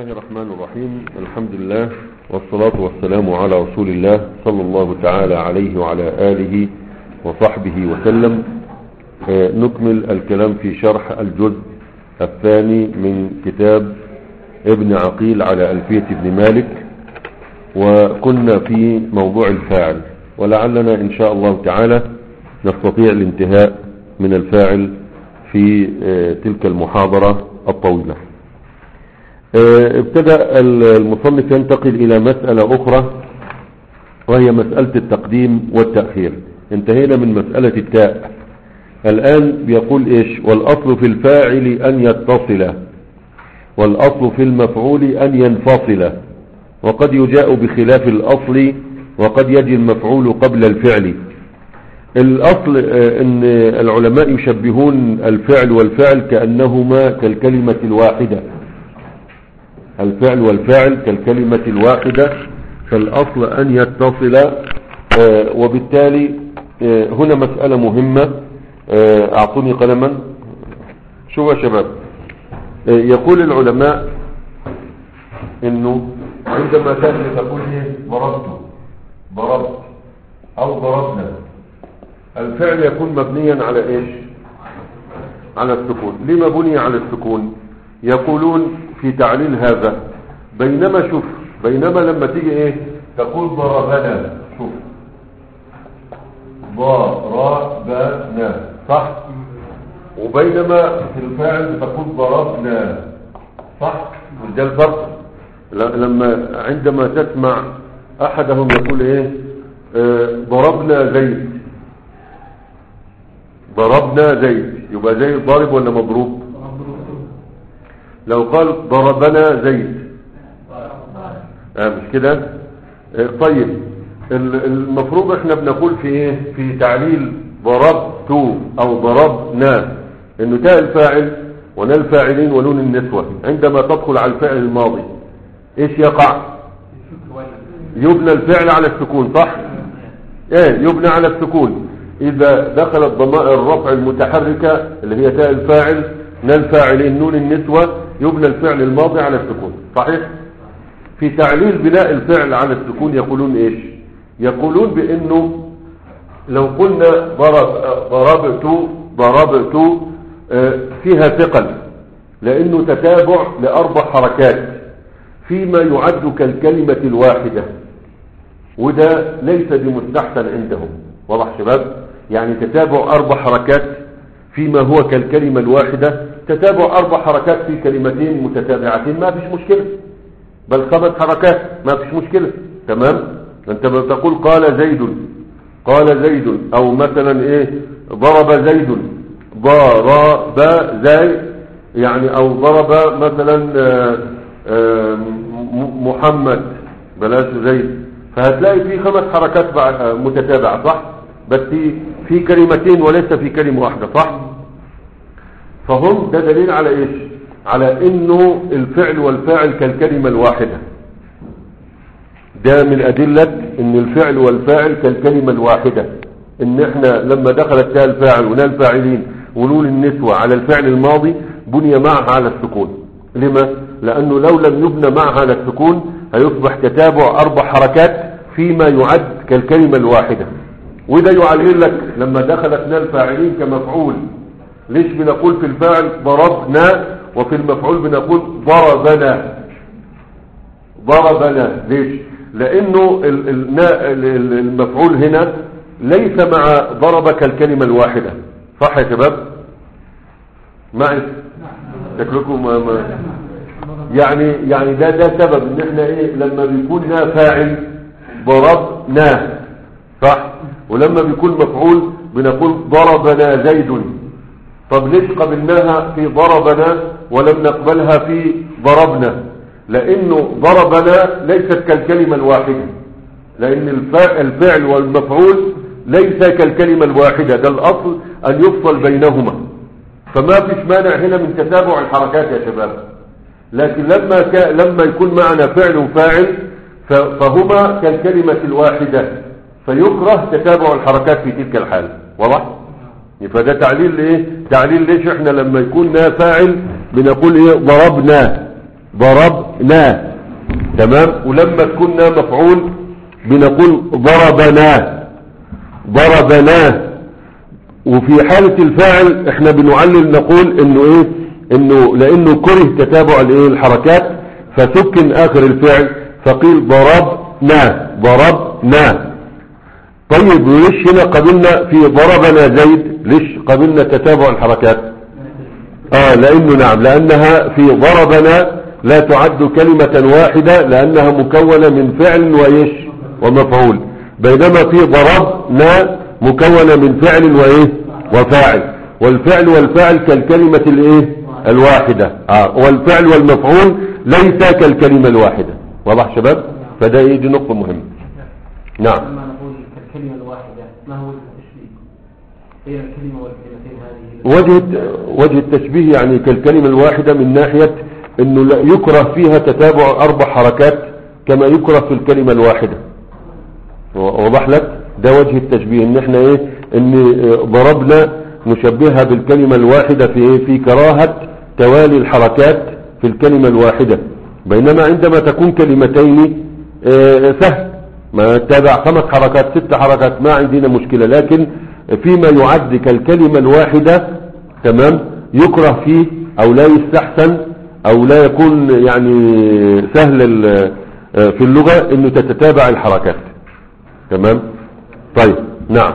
الله الرحمن الرحيم. الحمد لله والصلاة والسلام على رسول الله صلى الله تعالى عليه وعلى آله وصحبه وسلم. نكمل الكلام في شرح الجزء الثاني من كتاب ابن عقيل على ألفية ابن مالك، وكنا في موضوع الفاعل، ولعلنا إن شاء الله تعالى نستطيع الانتهاء من الفاعل في تلك المحاضرة الطويلة. ابتدأ المصنف ينتقل إلى مسألة أخرى، وهي مسألة التقديم والتأخير. انتهينا من مسألة التاء، الآن بيقول إيش؟ والأصل في الفاعل أن يتصل، والأصل في المفعول أن ينفصل، وقد يجاء بخلاف الأصل، وقد يجي المفعول قبل الفعل. الأصل أن العلماء يشبهون الفعل والفعل كأنهما كالكلمة الواحدة، الفعل والفعل كالكلمة الواحدة، فالأصل أن يتصل. وبالتالي هنا مسألة مهمة. أعطوني قلما. شو يا شباب؟ يقول العلماء إنه عندما تقول ضربت أو ضربنا، الفعل يكون مبنيا على إيش؟ على السكون. لما بني على السكون؟ يقولون في تعليل هذا، بينما لما تيجي ايه تقول ضربنا، شوف ضربنا صح، وبينما في الفاعل تقول ضربنا صح. ده الفرق. لما عندما تسمع احدهم يقول ايه ضربنا زيد، يبقى زيد ضارب ولا مضروب؟ لو قال ضربنا زيد مش كده؟ طيب المفروض احنا بنقول في ايه في تعليل ضربت او ضربنا، انه تاء الفاعل ونال الفاعلين ونون النسوة عندما تدخل على الفعل الماضي ايش يقع؟ يبنى الفعل على السكون صح؟ يبنى على السكون. اذا دخلت ضمائر الرفع المتحركة اللي هي تاء الفاعل نال الفاعلين نون النسوة، يبنى الفعل الماضي على السكون صحيح. في تعليل بناء الفعل على السكون يقولون ايش؟ يقولون بانه لو قلنا ضربت فيها ثقل، لانه تتابع لاربع حركات فيما يعد كالكلمة الواحدة، وده ليس بمستحسن عندهم. واضح شباب؟ يعني تتابع اربع حركات فيما هو كالكلمة الواحدة، تتابع اربع حركات في كلمتين متتابعتين ما فيش مشكلة، بل 5 حركات ما فيش مشكلة. تمام؟ انت بتقول قال زيد، او مثلا ايه ضرب زيد، ضرب زيد يعني، او ضرب مثلا محمد بلاش زيد، فهتلاقي في 5 حركات متتابعة صح، بس في كلمتين وليس في كلمة واحدة صح. فهم ده دليل على ايش؟ على انه الفعل والفاعل كالكلمة الواحدة. ده من ادلة ان الفعل والفاعل كالكلمة الواحدة، ان احنا لما دخلت تاء الفاعل ونال الفاعلين ونون النسوة على الفعل الماضي بني معها على السكون. لما؟ لانه لو لم يبنى معها على السكون هيصبح تتابع 4 حركات فيما يعد كالكلمة الواحدة. وده يعلل لك لما دخلت نال الفاعلين كمفعول، ليش بنقول في الفاعل ضربنا وفي المفعول بنقول ضربنا؟ ليش؟ لانه المفعول هنا ليس مع ضرب كالكلمة الواحدة صح يا شباب؟ معي شكلكم يعني ده سبب ان احنا ايه لما بيكون فاعل ضربنا صح، ولما بيكون مفعول بنقول ضربنا زيد. طب ليش قبلناها في ضربنا ولم نقبلها في ضربنا؟ لانه ضربنا ليست كالكلمة الواحدة، لان الفعل والمفعول ليس كالكلمة الواحدة، ده الاصل ان يفصل بينهما، فما فيش مانع هنا من تتابع الحركات يا شباب. لكن لما يكون معنا فعل وفاعل فهما كالكلمة الواحدة، فيكره تتابع الحركات في تلك الحال. واضح؟ فده تعليل ايه؟ تعليل ليش احنا لما يكون فاعل بنقول ايه ضربنا، ضربنا. تمام. ولما تكون مفعول بنقول ضربنا ضربنا. وفي حالة الفاعل احنا بنعلل نقول انه ايه، انه لانه كره تتابع الايه الحركات فسكن اخر الفعل فقيل ضربنا ضربنا. طيب ليش هنا قبلنا في ضربنا زيد؟ ليش قبلنا تتابع الحركات؟ لانه نعم، لانها في ضربنا لا تعد كلمة واحدة لانها مكونة من فعل وايش ومفعول، بينما في ضربنا مكونة من فعل وايه وفاعل، والفعل والفاعل كالكلمة الايه الواحدة. والفعل والمفعول ليس كالكلمة الواحدة. واضح شباب؟ فده ايه، دي نقطة مهمة. نعم. لما نقول كالكلمة الواحدة ما هو التشبيه بين الكلمة والكلمتين هذه؟ وجه التشبيه يعني كالكلمة الواحدة من ناحية انه لا يكره فيها تتابع 4 حركات كما يكره في الكلمة الواحدة. وضح لك؟ ده وجه التشبيه، ان احنا ايه، ان ضربنا نشبهها بالكلمة الواحدة في ايه، في كراهة توالي الحركات في الكلمة الواحدة، بينما عندما تكون كلمتين سهل، ما تتابع 5 حركات 6 حركات ما عندنا مشكلة، لكن فيما يعد كالكلمة الواحدة تمام يكره فيه او لا يستحسن او لا يكون يعني سهل في اللغة انه تتتابع الحركات. تمام. طيب. نعم.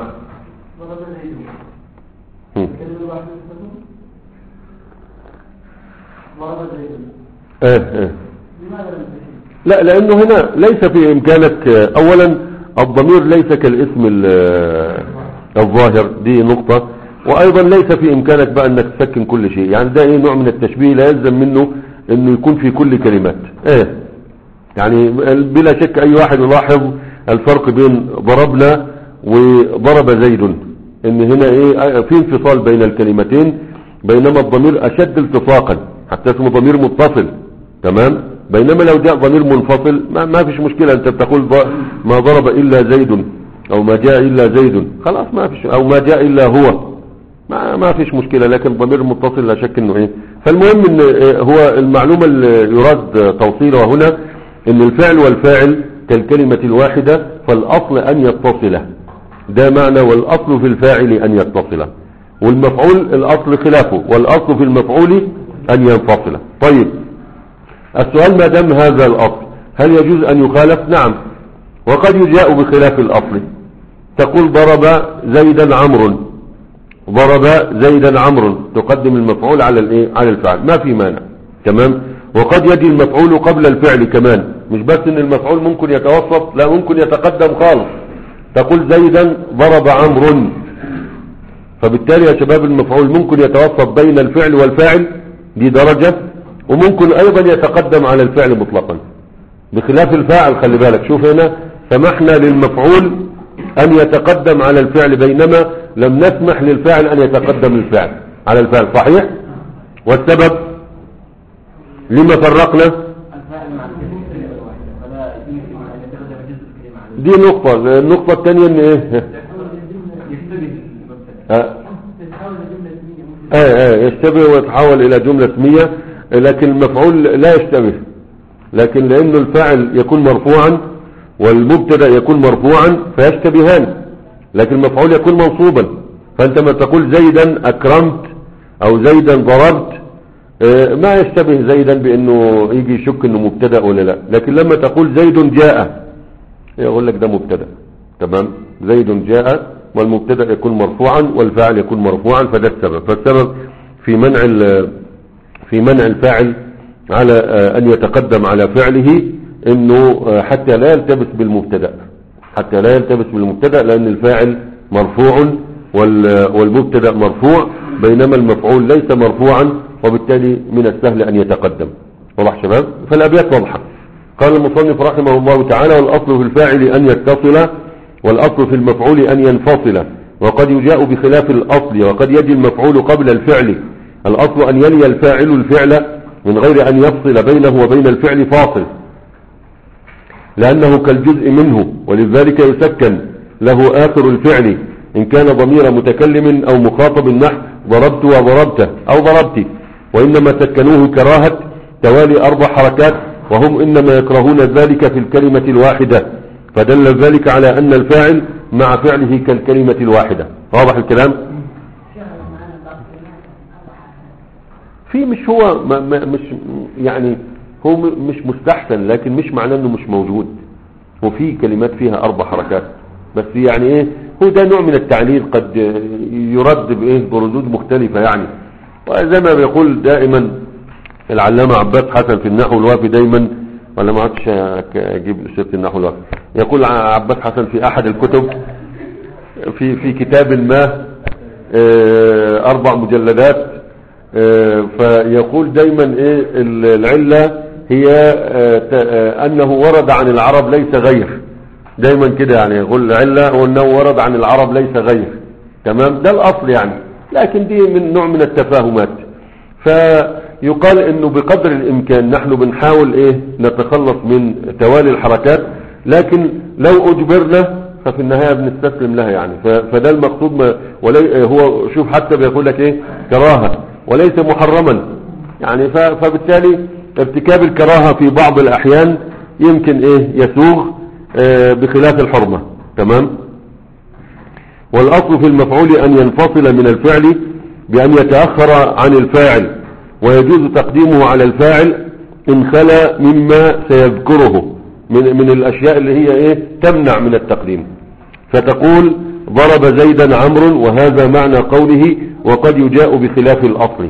لا، لانه هنا ليس في امكانك اولا الضمير ليس كالاسم الظاهر، دي نقطة، وايضا ليس في امكانك بقى انك تسكن كل شيء، يعني ده ايه نوع من التشبيه لا يلزم منه انه يكون في كل كلمات. يعني بلا شك اي واحد يلاحظ الفرق بين ضربنا وضرب زيد، ان هنا ايه في انفصال بين الكلمتين، بينما الضمير اشد التصاقا حتى اسمه ضمير متصل. تمام. بينما لو جاء ضمير منفصل ما فيش مشكلة، انت بتقول ما ضرب الا زيد او ما جاء الا زيد، خلاص ما فيش، او ما جاء الا هو، ما فيش مشكلة، لكن ضمير متصل لا شك انه ايه. فالمهم ان هو المعلومة اللي يراد توصيلها هنا ان الفعل والفاعل كالكلمة الواحدة، فالاصل ان يتصل، ده معنى والاصل في الفاعل ان يتصل، والمفعول الاصل خلافه، والاصل في المفعول ان ينفصل. طيب السؤال، ما دام هذا الاصل هل يجوز ان يخالف؟ نعم، وقد يجاء بخلاف الاصل، تقول ضرب زيدا عمرو، ضرب زيدا عمرو، تقدم المفعول على الايه على الفعل، ما في مانع. تمام. وقد يجي المفعول قبل الفعل كمان، مش بس ان المفعول ممكن يتوسط، لا ممكن يتقدم خالص، تقول زيدا ضرب عمرو، فبالتالي يا شباب المفعول ممكن يتوسط بين الفعل والفاعل، دي درجة، وممكن ايضا يتقدم على الفعل مطلقا بخلاف الفاعل. خلي بالك، شوف هنا سمحنا للمفعول ان يتقدم على الفعل، بينما لم نسمح للفاعل ان يتقدم الفعل على الفعل. صحيح؟ والسبب لما فرقنا؟ دي نقطة. النقطة الثانية ان ايه؟ يشتبه ويتحول الى جملة اسمية، لكن المفعول لا يشتبه، لكن لانه الفاعل يكون مرفوعا والمبتدا يكون مرفوعا فيشتبهان، لكن المفعول يكون منصوبا. فانت ما تقول زيدا اكرمت او زيدا ضربت ما يشتبه زيدا بانه يجي يشك انه مبتدا ولا لا، لكن لما تقول زيد جاء يقول لك ده مبتدا. تمام. زيد جاء والمبتدا يكون مرفوعا والفاعل يكون مرفوعا، فده السبب. فالسبب في منع الفاعل على ان يتقدم على فعله انه حتى لا يلتبس بالمبتدا، حتى لا يلتبس بالمبتدا، لان الفاعل مرفوع والمبتدا مرفوع، بينما المفعول ليس مرفوعا، وبالتالي من السهل ان يتقدم. واضح شباب؟ فالابيات واضحه. قال المصنف رحمه الله تعالى: والاصل في الفاعل ان يتصل، والاصل في المفعول ان ينفصل، وقد يجاء بخلاف الاصل، وقد يجي المفعول قبل الفعل. الاصل ان يلي الفاعل الفعل من غير ان يفصل بينه وبين الفعل فاصل، لانه كالجزء منه، ولذلك يسكن له اخر الفعل ان كان ضمير متكلم او مخاطب، نحو ضربت وضربت او ضربت، وانما سكنوه كراهة توالي 4 حركات، وهم إنما يكرهون ذلك في الكلمة الواحدة، فدل ذلك على أن الفاعل مع فعله كالكلمة الواحدة. واضح الكلام؟ في مش هو مش يعني هو مش مستحسن، لكن مش معناه انه مش موجود، وفي كلمات فيها 4 حركات بس. يعني ايه، هو ده نوع من التعليل قد يرد بايه بردود مختلفة يعني. وزي ما بيقول دائما العلامة عباس حسن في النحو الوافي دايما، ولا ما عادش اجيب سيرة النحو الوافي، يقول عباس حسن في احد الكتب في كتاب ما 4 مجلدات، فيقول دايما ايه العلة هي انه ورد عن العرب ليس غير، دايما كده يعني يقول العلة هو انه ورد عن العرب ليس غير. تمام، ده الاصل يعني، لكن دي من نوع من التفاهمات. فيقال انه بقدر الامكان نحن بنحاول ايه نتخلص من توالي الحركات، لكن لو اجبرنا ففي النهاية بنستسلم لها يعني. فده المقصود، هو شوف حتى بيقول لك ايه كراهة وليس محرما يعني. فبالتالي ارتكاب الكراهة في بعض الاحيان يمكن ايه يسوغ بخلاف الحرمة. تمام. والاصل في المفعول ان ينفصل من الفعل بان يتأخر عن الفاعل، ويجوز تقديمه على الفاعل ان خلا مما سيذكره من الاشياء اللي هي ايه تمنع من التقديم. فتقول ضرب زيدا عمرو، وهذا معنى قوله وقد يجاء بخلاف الاصل.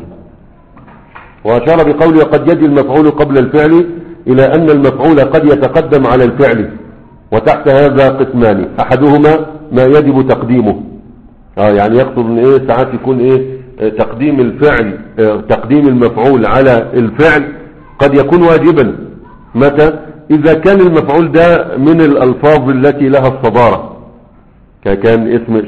واشار بقوله قد يجي المفعول قبل الفعل الى ان المفعول قد يتقدم على الفعل، وتحت هذا قسمان، احدهما ما يجب تقديمه. يعني يقصد ان ايه ساعات يكون ايه تقديم الفعل، تقديم المفعول على الفعل قد يكون واجبا. متى؟ اذا كان المفعول ده من الالفاظ التي لها الصدارة، كان اسم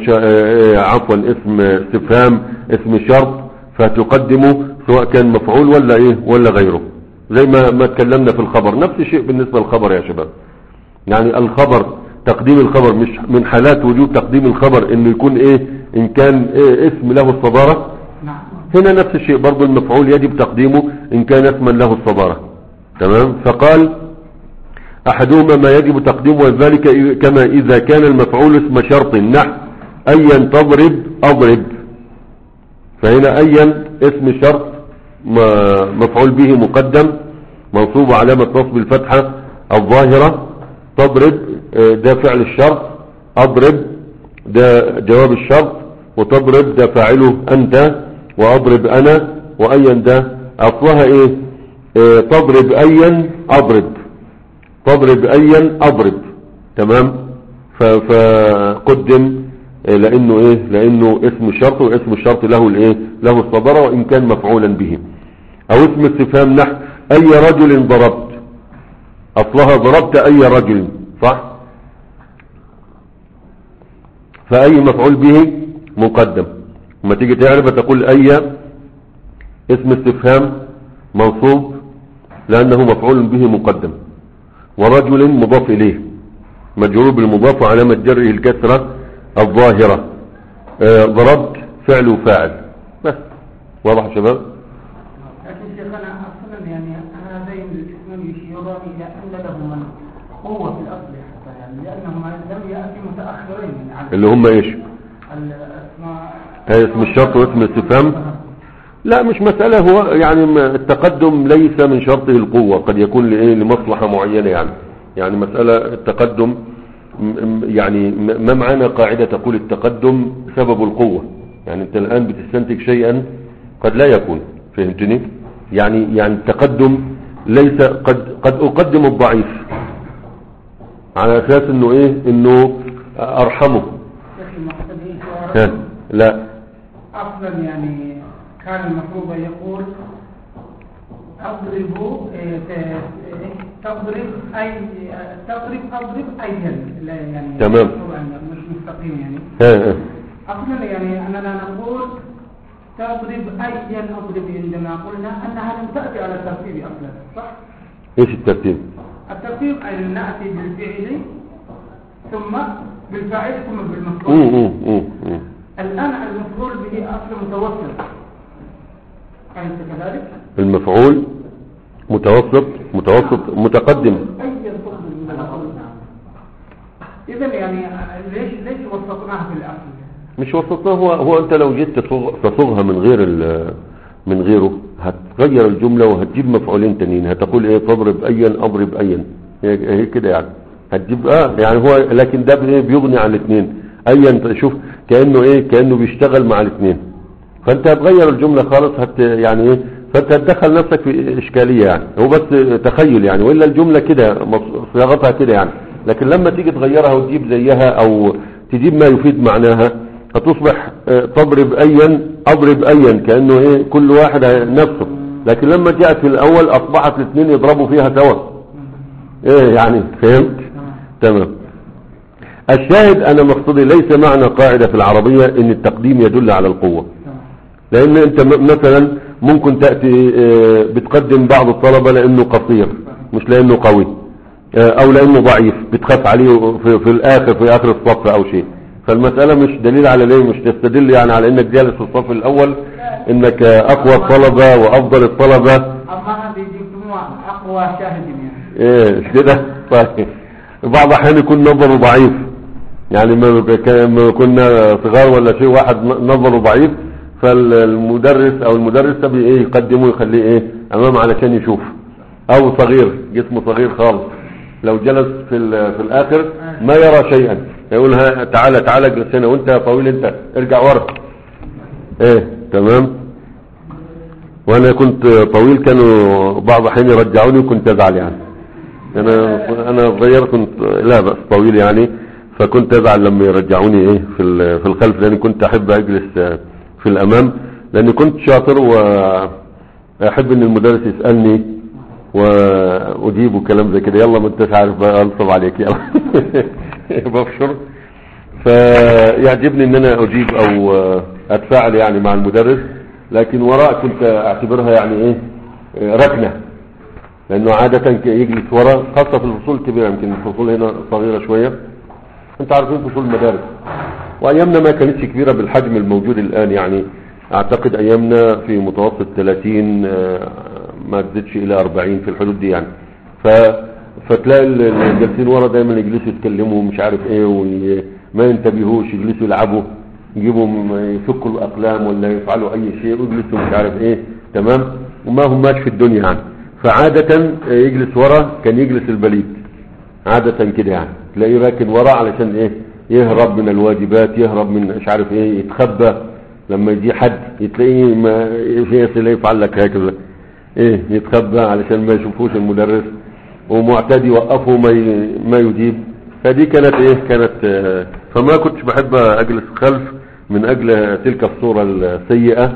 اسم استفهام، اسم شرط، فتقدمه سواء كان مفعول ولا ايه ولا غيره، زي ما اتكلمنا في الخبر. نفس الشيء بالنسبة للخبر يا شباب، يعني الخبر تقديم الخبر مش من حالات وجود تقديم الخبر انه يكون ايه ان كان إيه اسم له الصدارة. هنا نفس الشيء برضو المفعول يجب تقديمه ان كان اسما له الصدارة. تمام. فقال احدهما ما يجب تقديمه، وذلك كما اذا كان المفعول اسم شرط، نحو ايا تضرب اضرب. فهنا ايا اسم شرط مفعول به مقدم منصوب علامة نصب الفتحة الظاهرة، تضرب ده فعل الشرط، اضرب ده جواب الشرط، وتضرب ده فاعله انت، واضرب انا، وايا ده اصلها ايه تضرب ايا اضرب، تضرب ايا اضرب. تمام. فقدم لانه ايه لانه اسم الشرط، واسم الشرط له الايه له الصدارة وان كان مفعولا به. او اسم استفهام نحو اي رجل ضربت، اصلها ضربت اي رجل، صح؟ فاي مفعول به مقدم. لما تيجي تعرف تقول اي اسم استفهام منصوب لانه مفعول به مقدم، ورجل مضاف اليه مجرور بالمضاف علامة جره الكسرة الظاهرة، ضربت فعل وفاعل بس. واضح يا شباب؟ لكن شيخنا اصلا يعني هذين الاسمين يشيران الى ان لهما قوة في الاصل حتى، يعني لانهما لم ياتي متاخرين عن اللي هم ايش؟ الاسماء اسم الشرط واسم الاستفهام. لا مش مسألة، هو يعني التقدم ليس من شرطه القوة، قد يكون لمصلحة معينة يعني مسألة التقدم يعني ما معنى قاعدة تقول التقدم سبب القوة؟ يعني انت الآن بتستنتج شيئا قد لا يكون، فهمتني؟ يعني التقدم ليس قد أقدم الضعيف على أساس انه ايه انه أرحمه. لا اصلا يعني كان المفروض ان يقول اضرب اضرب ايا، يعني تمام مش مستقيم يعني. اصلا يعني اننا نقول تضرب ايا اضرب عندما قلنا انها لم تاتي على الترتيب اصلا، صح؟ ايش الترتيب؟ الترتيب ان ناتي بالفعل ثم بالفاعل ثم بالمفعول. الآن المفعول به أصل متوسط، أليس كذلك؟ المفعول متوسط متقدم. إذا يعني ليش وسطناها في الأصل؟ مش وسطناه، هو انت لو جيت تصوغها من غيره هتغير الجملة وهتجيب مفعولين تانيين، هتقول ايه؟ تضرب ايا اضرب ايا، هي كده يعني هتجيب يعني هو، لكن ده بيغني عن الاثنين. ايا شوف كأنه بيشتغل مع الاثنين، فانت هتغير الجملة خالص، يعني ايه، فانت هتدخل نفسك في اشكالية يعني، هو بس تخيل يعني، وإلا الجملة كده صياغتها كده يعني. لكن لما تيجي تغيرها وتجيب زيها او تجيب ما يفيد معناها هتصبح تضرب ايا اضرب ايا، كأنه ايه كل واحد نفسه. لكن لما جاءت في الاول اصبحت الاثنين يضربوا فيها سوا، ايه يعني، فهمت؟ تمام. الشاهد انا مقصدي ليس معنى قاعدة في العربية ان التقديم يدل على القوة، لان انت مثلا ممكن تأتي بتقدم بعض الطلبة لانه قصير مش لانه قوي، او لانه ضعيف بتخاف عليه في اخر الصف او شيء. فالمسألة مش دليل على ليه، مش تستدل يعني على انك جالس في الصف الاول انك اقوى الطلبة وافضل الطلبة. اما بيجيبوا اقوى شاهد يعني ايه كده. طيب بعض الاحيان يكون نظره ضعيف، يعني ما كنا صغار ولا شيء واحد نظره ضعيف، فالمدرس او المدرسة يقدمه يخليه ايه امام علشان يشوف، او صغير جسمه صغير خالص لو جلس في الاخر ما يرى شيئا، يقول تعالى اجلس هنا، وانت طويل انت ارجع ورا. ايه تمام. وانا كنت طويل كانوا بعض احيان يرجعوني وكنت ازعل يعني، انا صغير كنت لا بس طويل يعني، فكنت ازعل لما يرجعوني ايه في الخلف، لاني كنت احب اجلس في الامام، لاني كنت شاطر واحب ان المدرس يسألني واجيبه كلام زي كده، يلا ما انتش عارف بقى انصب عليك يلا بفشر. فيعجبني ان انا اجيب او اتفاعل يعني مع المدرس، لكن وراء كنت اعتبرها يعني ايه ركنة، لانه عادة يجلس وراء، خاصة في الفصول الكبيرة، يمكن الفصول هنا صغيرة شوية، انت عارفين فصول المدارس، وايامنا ما كانتش كبيرة بالحجم الموجود الان يعني، اعتقد ايامنا في متوسط 30 ما تزيدش الى 40 في الحدود دي يعني. فتلاقي الجالسين ورا دايما يجلسوا يتكلموا مش عارف ايه، وما ينتبهوش، يجلسوا يلعبوا، يجيبوا يفكوا الاقلام ولا يفعلوا اي شيء ويجلسوا مش عارف ايه، تمام، وما هم ماشي في الدنيا يعني. فعادة يجلس ورا كان يجلس البليد عادة كده يعني، تلاقيه راكن ورا علشان ايه يهرب من الواجبات، يهرب من مش عارف ايه، يتخبى لما يجي حد تلاقيه ما يفعل لك هكذا ايه، يتخبى علشان ما يشوفوش المدرس، ومعتاد يوقفه ما يجيب. فدي كانت فما كنتش بحب اجلس خلف من اجل تلك الصورة السيئة،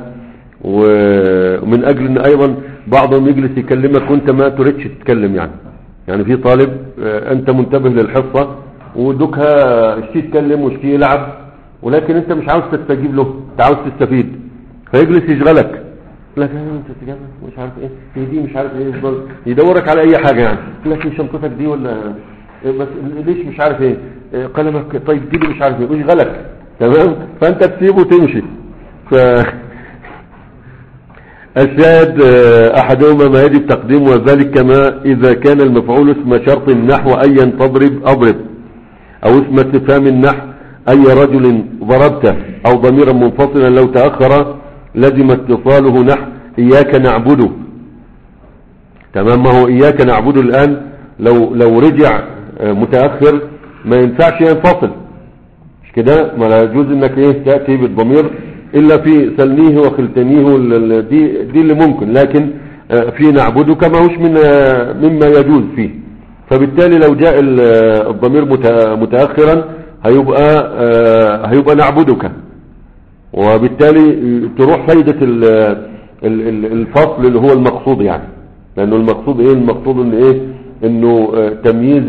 ومن اجل ان ايضا بعضهم يجلس يكلمك وانت ما تريدش تتكلم يعني في طالب انت منتبه للحصة ودكها اشتي يتكلم واشتي يلعب، ولكن انت مش عاوز تستجيب له، انت عاوز تستفيد، فيجلس يشغلك لكن انت تجيب مش عارف ايه هي دي مش عارف ايه، يفضل يدورك على اي حاجة يعني، لكن شنطتك دي ولا بس ليش مش عارف ايه قلمك، طيب دي مش عارف ايه، ويشغلك تمام، فانت تسيبه وتمشي. الشاهد احدهما ما يجب تقديمه، وذلك كما اذا كان المفعول اسم شرط النحو ايا تضرب اضرب، او اسم استفهام النحو اي رجل ضربته، او ضميرا منفصلا لو تأخر لزم اتصاله نحو اياك نعبده. تمام، ما هو اياك نعبده الان لو رجع متأخر ما ينفعش ينفصل، مش كده؟ ما لا يجوز انك تأتي بالضمير الا في سلنيه وخلتنيه، دي اللي ممكن، لكن في نعبدك ما هوش مما يجوز فيه. فبالتالي لو جاء الضمير متأخرا هيبقى نعبدك، وبالتالي تروح فايدة الفصل اللي هو المقصود يعني، لانه المقصود المقصود انه تمييز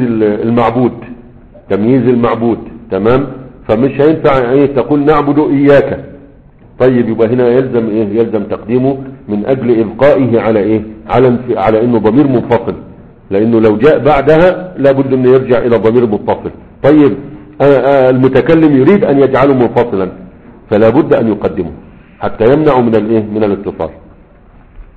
المعبود تمام. فمش هينفع تقول نعبد اياك، طيب يبقى هنا يلزم تقديمه من اجل ابقائه على انه ضمير منفصل، لانه لو جاء بعدها لابد انه يرجع الى ضمير متصل. طيب المتكلم يريد ان يجعله منفصلا، فلا بد ان يقدمه حتى يمنع من الاتصال.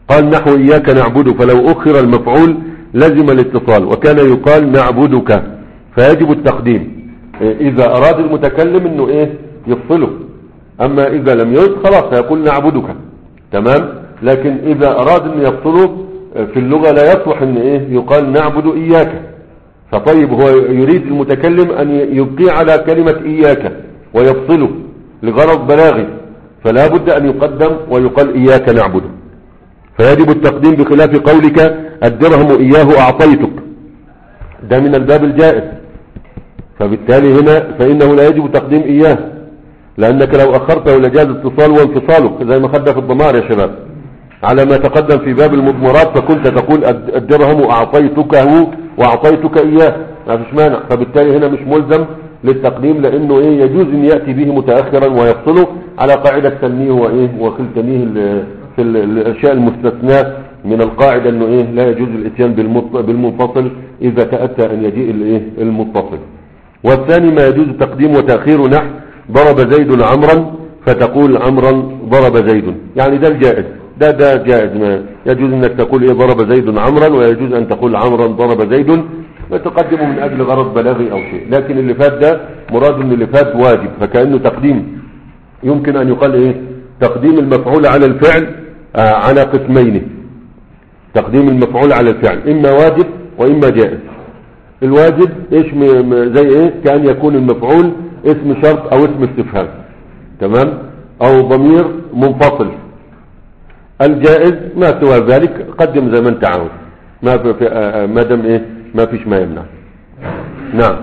قال نحو إياك نعبد، فلو أخر المفعول لزم الاتصال، وكان يقال نعبدك فيجب التقديم إذا أراد المتكلم إنه إيه يفصله. أما إذا لم يرد خلاص فيقول نعبدك، تمام. لكن إذا أراد إنه يفصله في اللغة لا يصلح إن إيه يقال نعبد إياك. فطيب هو يريد المتكلم أن يبقي على كلمة إياك ويفصله لغرض بلاغي، فلا بد أن يقدم ويقال إياك نعبد، فيجب التقديم بخلاف قولك الدرهم إياه أعطيتك، ده من الباب الجائز. فبالتالي هنا فإنه لا يجب تقديم إياه، لأنك لو أخرته لجاز اتصال وانفصاله زي ما خدنا في الضمار يا شباب على ما تقدم في باب المضمرات، فكنت تقول الدرهم أعطيتكه وأعطيتك إياه، ما فيش مانع. فبالتالي هنا مش ملزم للتقديم، لأنه إيه يجوز أن يأتي به متأخرا ويفصله على قاعدة تنميه وإيه وخلتنيه في الأشياء المستثناء من القاعدة أنه إيه لا يجوز الإتيان بالمنفصل إذا تأتى أن يجيء الإيه المتصل. والثاني ما يجوز تقديم وتأخير نحو ضرب زيد عمرا فتقول عمرا ضرب زيد، يعني ده الجائز، ده جائز، ما يجوز انك تقول ايه ضرب زيد عمرا، ويجوز ان تقول عمرا ضرب زيد وتقدمه من اجل غرض بلاغي او شيء. لكن اللي فات ده مراد ان اللي فات واجب، فكأنه تقديم يمكن ان يقال ايه تقديم المفعول على الفعل على قسمين. تقديم المفعول على الفعل اما واجب واما جائز. الواجب ايش زي ايه كأن يكون المفعول اسم شرط او اسم استفهام، تمام، او ضمير منفصل. الجائز ما سوى ذلك قدم زي ما انت عاوز، ما دام ايه ما فيش ما يمنع. نعم.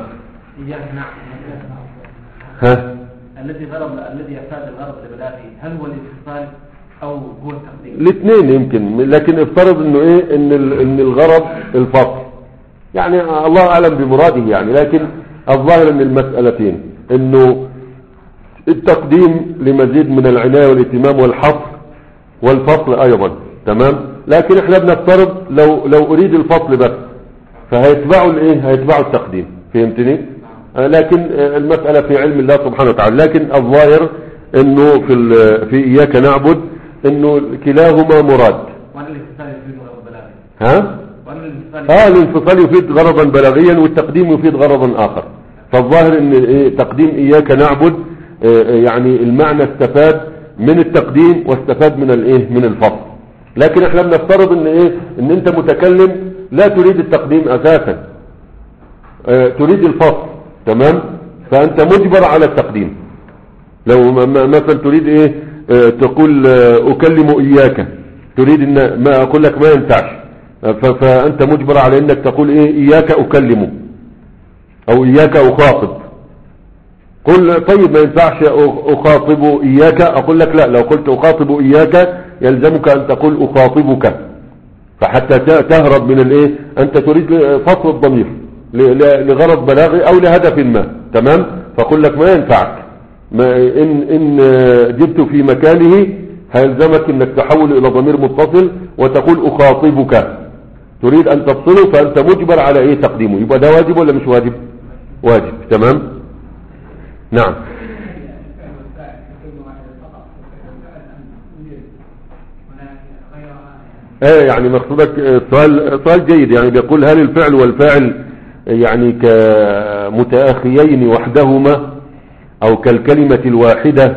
ها الذي افاد الغرض البلاغي هل هو الاتصال او هو التقديم؟ الاثنين يمكن، لكن افترض انه ايه ان الغرض الفصل، يعني الله اعلم بمراده يعني، لكن الظاهر من المسألتين انه التقديم لمزيد من العناية والاهتمام والحصر والفصل ايضا، تمام. لكن احنا بنفترض لو اريد الفصل بس فهيتبعوا الايه هيتبعوا التقديم، فهمتني؟ لكن المسألة في علم الله سبحانه وتعالى. لكن الظاهر انه في اياك نعبد انه كلاهما مراد. وانا الانفصال يفيد غرض بلاغي. ها؟ الانفصال يفيد غرضا بلاغيا والتقديم يفيد غرضا اخر. فالظاهر ان تقديم اياك نعبد يعني المعنى استفاد من التقديم واستفاد من من الفصل. لكن احنا بنفترض ان انت متكلم لا تريد التقديم اساسا، تريد الفصل، تمام. فانت مجبر على التقديم. لو مثلا تريد تقول اكلم اياك، تريد ان ما اقول لك ما ينفعش، فانت مجبر على انك تقول اياك اكلم او اياك اخاطب. قل طيب ما ينفعش اخاطب اياك، اقول لك لا، لو قلت اخاطب اياك يلزمك ان تقول اخاطبك، فحتى تهرب من انت تريد فصل الضمير لغرض بلاغي او لهدف ما، تمام. فقل لك ما ينفعك، ان جبت في مكانه هيلزمك انك تحول الى ضمير متصل وتقول اخاطبك، تريد ان تفصله فانت مجبر على تقديمه. يبقى ده واجب ولا مش واجب؟ واجب، تمام. نعم. يعني مقصودك سؤال جيد، يعني بيقول هل الفعل والفاعل يعني كمتآخيين وحدهما او كالكلمة الواحدة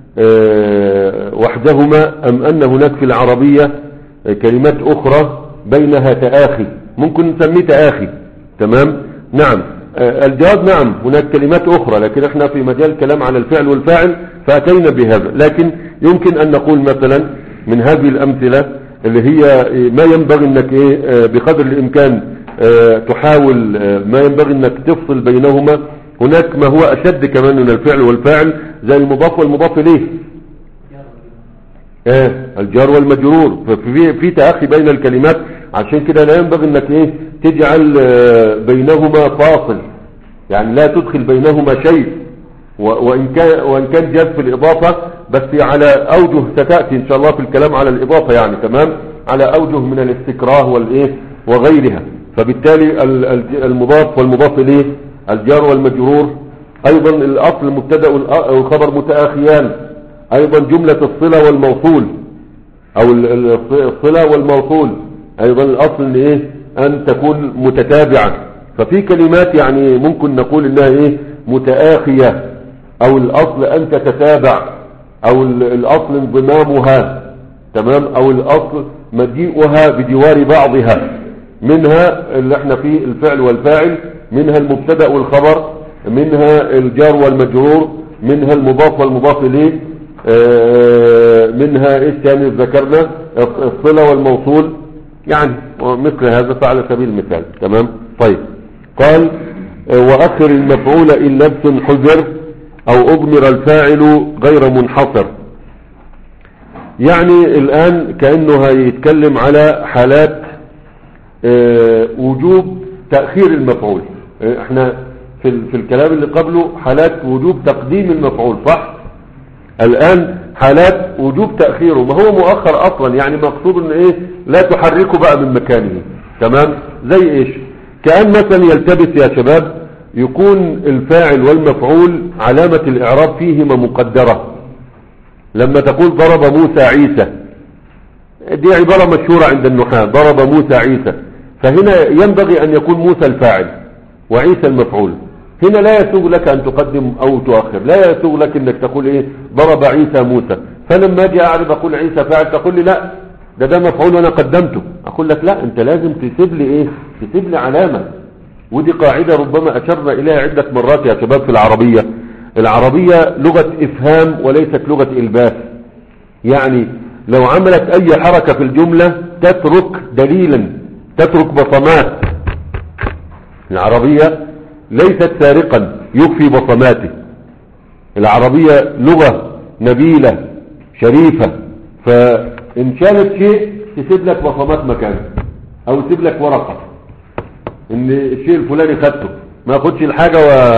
وحدهما، ام ان هناك في العربية كلمات اخرى بينها تآخي، ممكن نسميه تآخي، تمام. نعم. الجواب نعم، هناك كلمات اخرى، لكن احنا في مجال الكلام على الفعل والفاعل فاتينا بهذا. لكن يمكن ان نقول مثلا من هذه الامثلة اللي هي ما ينبغي انك بقدر الامكان تحاول، ما ينبغي انك تفصل بينهما. هناك ما هو اشد كمان من الفعل والفاعل زي المضاف والمضاف اليه، الجار والمجرور، في تأخي بين الكلمات. عشان كده لا ينبغي انك تجعل بينهما فاصل، يعني لا تدخل بينهما شيء، وان كان جاز في الاضافة بس على اوجه ستأتي ان شاء الله في الكلام على الاضافة، يعني تمام، على اوجه من الاستكراه وغيرها. فبالتالي المضاف والمضاف اليه، الجار والمجرور، ايضا الاصل المبتدا والخبر متآخيان، ايضا جملة الصلة والموصول، او الصلة والموصول ايضا الاصل ان ايه ان تكون متتابعة. ففي كلمات يعني ممكن نقول انها ايه متآخية، او الاصل ان تتتابع، او الاصل انضمامها، تمام، او الاصل مجيئها بجوار بعضها. منها اللي احنا فيه الفعل والفاعل، منها المبتدأ والخبر، منها الجار والمجرور، منها المضاف والمضاف اليه، منها ايش تاني ذكرنا، الصلة والموصول، يعني مثل هذا على سبيل المثال. تمام. طيب قال واخر المفعول ان لبس حذر او اضمر الفاعل غير منحصر. يعني الان كأنه هيتكلم على حالات وجوب تأخير المفعول. احنا في الكلام اللي قبله حالات وجوب تقديم المفعول، صح؟ الان حالات وجوب تأخيره، ما هو مؤخر اصلا، يعني مقصود ان ايه لا تحركه بقى من مكانه. تمام. زي ايش؟ كأن مثلا يلتبس يا شباب يكون الفاعل والمفعول علامة الاعراب فيهما مقدرة. لما تقول ضرب موسى عيسى، دي عبارة مشهورة عند النحاة، ضرب موسى عيسى، فهنا ينبغي ان يكون موسى الفاعل وعيسى المفعول. هنا لا يسوغ لك ان تقدم او تؤخر، لا يسوغ لك انك تقول ايه ضرب عيسى موسى، فلما اجي اعرف اقول عيسى فاعل تقول لي لا ده مفعول وانا قدمته. اقول لك لا، انت لازم تسيب لي ايه، تسيب لي علامة. ودي قاعدة ربما اشرنا اليها عدة مرات يا شباب في العربية. العربية لغة افهام وليست لغة الباس. يعني لو عملت اي حركة في الجملة تترك دليلا، تترك بصمات. العربية ليست سارقا يخفي بصماته. العربية لغة نبيلة شريفة، فإن شالت شيء تسيب لك بصمات مكانه، أو تسيب لك ورقة إن الشيء الفلاني خدته، ما أخدش الحاجة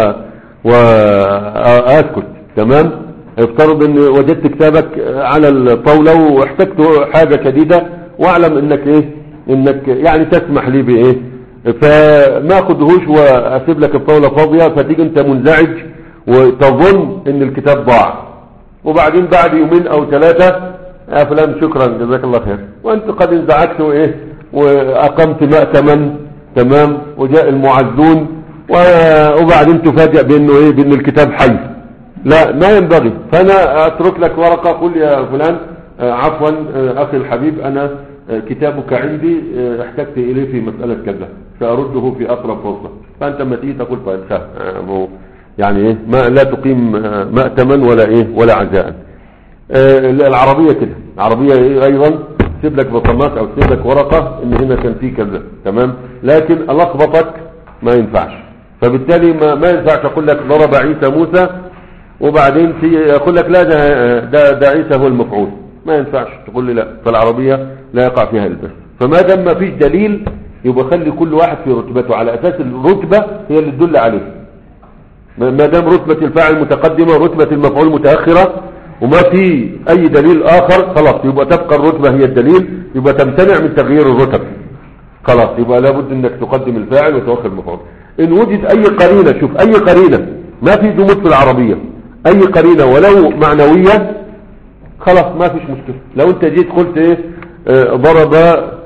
وأسكت. تمام. افترض إن وجدت كتابك على الطاولة واحتجت حاجة شديدة، واعلم إنك إيه، إنك يعني تسمح لي بإيه، فما اخدهوش واسيب لك الطاولة فاضية، فتيجي انت منزعج وتظن ان الكتاب ضاع، وبعدين بعد يومين او ثلاثة يا فلان شكرا جزاك الله خير، وانت قد انزعجت وايه واقمت مأتما. تمام. وجاء المعزون وبعدين تفاجأ بانه ايه، بان الكتاب حي. لا، ما ينبغي. فانا اترك لك ورقة، قل يا فلان عفوا اخي الحبيب، انا كتابك عندي احتجت اليه في مسألة كذا، سأرده في اقرب فرصة. فانت لما تيجي تقول طيب يعني ايه، ما لا تقيم مأتما ولا ايه ولا عزاء. العربية كده، العربية إيه ايضا تسيب لك بصمات او تسيب لك ورقة ان هنا كان في كذا. تمام. لكن الخبطك ما ينفعش. فبالتالي ما ينفعش اقول لك ضرب عيسى موسى وبعدين يقول لك لا ده عيسى هو المفعول، ما ينفعش تقول لي لا. فالعربية لا يقع فيها البس. فما دام ما فيش دليل يبقى خلي كل واحد في رتبته، على اساس الرتبة هي اللي تدل عليه. ما دام رتبة الفاعل متقدمة ورتبة المفعول متأخرة وما في اي دليل اخر، خلاص يبقى تبقى الرتبة هي الدليل، يبقى تمتنع من تغيير الرتب. خلاص يبقى لابد انك تقدم الفاعل وتؤخر المفعول. ان وجد اي قرينة، شوف اي قرينة، ما في جمود في العربية، اي قرينة ولو معنوية خلاص ما فيش مشكلة. لو انت جيت قلت ايه ضرب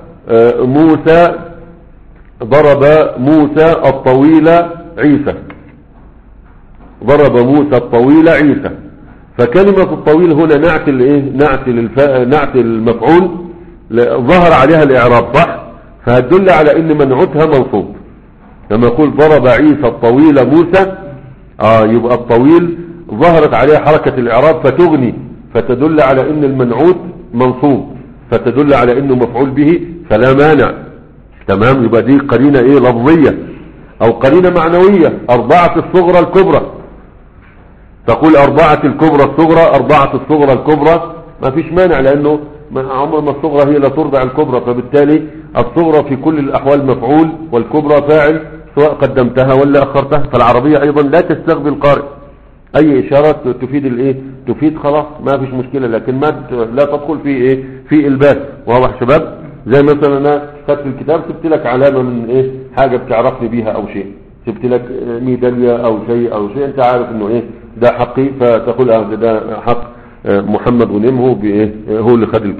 موسى الطويل عيسى، ضرب موسى الطويل عيسى، فكلمة الطويل هنا نعت الايه، نعت المفعول ظهر عليها الاعراب، صح؟ فهتدل على ان منعوتها منصوب. لما يقول ضرب عيسى الطويل موسى، يبقى الطويل ظهرت عليها حركة الاعراب فتغني، فتدل على ان المنعوت منصوب، فتدل على انه مفعول به، فلا مانع. تمام. يبقى دي قرينة ايه، لفظية او قرينة معنوية. اربعة الصغرى الكبرى، تقول اربعة الكبرى الصغرى، اربعة الصغرى الكبرى، ما فيش مانع، لانه عمر ما الصغرى هي لا ترضع الكبرى، فبالتالي الصغرى في كل الاحوال مفعول والكبرى فاعل سواء قدمتها ولا اخرتها. فالعربية ايضا لا تستغبي القارئ، اي اشارة تفيد الايه، تفيد خلاص ما فيش مشكلة، لكن ما لا تدخل في ايه، في الباس. واضح شباب؟ زي مثلا انا خدت الكتاب سبت لك علامة من ايه، حاجة بتعرفني بيها او شيء، سبت لك ميدالية او شيء انت عارف انه ايه ده حقي، فتقول ده حق محمد غنيم، هو بايه، هو اللي خد الكتاب.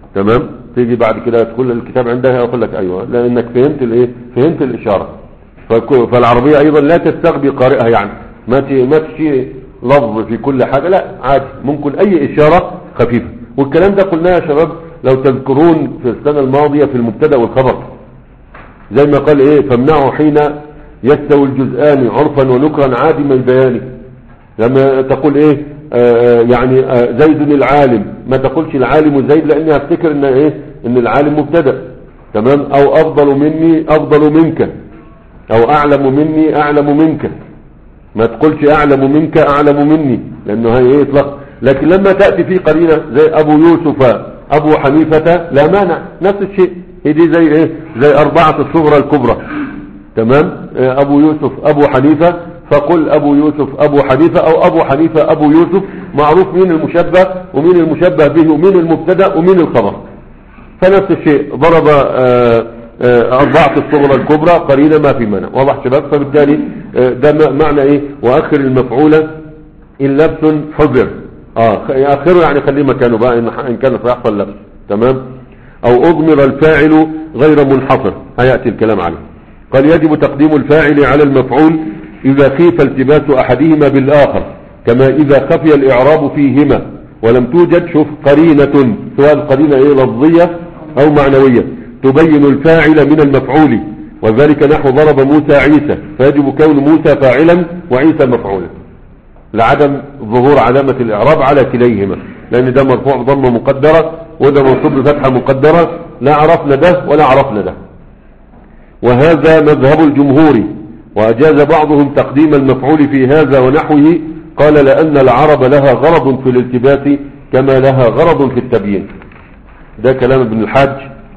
تمام. تيجي بعد كده تدخل الكتاب عندها يقول لك ايوه لانك فهمت الايه، فهمت الاشاره. فالعربيه ايضا لا تستغبي قارئها، يعني ما تشي لفظ في كل حاجه، لا عادي ممكن اي اشاره خفيفه. والكلام ده قلناه يا شباب لو تذكرون في السنه الماضيه في المبتدا والخبر، زي ما قال ايه فامنعه حين يستوي الجزءان عرفا ونكرا عادم البيان. لما تقول ايه يعني زيد العالم، ما تقولش العالم زيد لاني هفتكر ان ايه ان العالم مبتدا، تمام. او افضل مني افضل منك، او اعلم مني اعلم منك، ما تقولش اعلم منك اعلم مني لانه هي ايه اطلاق. لكن لما تأتي في قرينة زي ابو يوسف ابو حنيفة لا مانع، نفس الشيء. هي دي زي ايه زي اربعة الصغرى الكبرى، تمام. ابو يوسف ابو حنيفة، فقل ابو يوسف ابو حنيفة او ابو حنيفة ابو يوسف، معروف مين المشبه ومين المشبه به ومين المبتدا ومين الخبر. فنفس الشيء ضرب أربعة الصغرى الكبرى قرينة ما في مانع، واضح شباب. فبالتالي ده معنى ايه واخر المفعولة ان لبس حذر، اخره يعني خليه مكانه بقى ان كان سيحصل لبس، تمام. او اضمر الفاعل غير منحصر، هيأتي الكلام عليه. قال يجب تقديم الفاعل على المفعول اذا خيف التباس احدهما بالاخر، كما اذا خفي الاعراب فيهما ولم توجد شوف قرينة، سواء القرينة ايه لفظية او معنوية، تبين الفاعل من المفعول، وذلك نحو ضرب موسى عيسى، فيجب كون موسى فاعلا وعيسى مفعولا لعدم ظهور علامة الاعراب على كليهما، لان ده مرفوع بضمة مقدرة وده منصوب بفتحة مقدرة، لا عرفنا ده ولا عرفنا ده. وهذا مذهب الجمهور، واجاز بعضهم تقديم المفعول في هذا ونحوه، قال لان العرب لها غرض في الالتباس كما لها غرض في التبيين. ده كلام ابن الحاج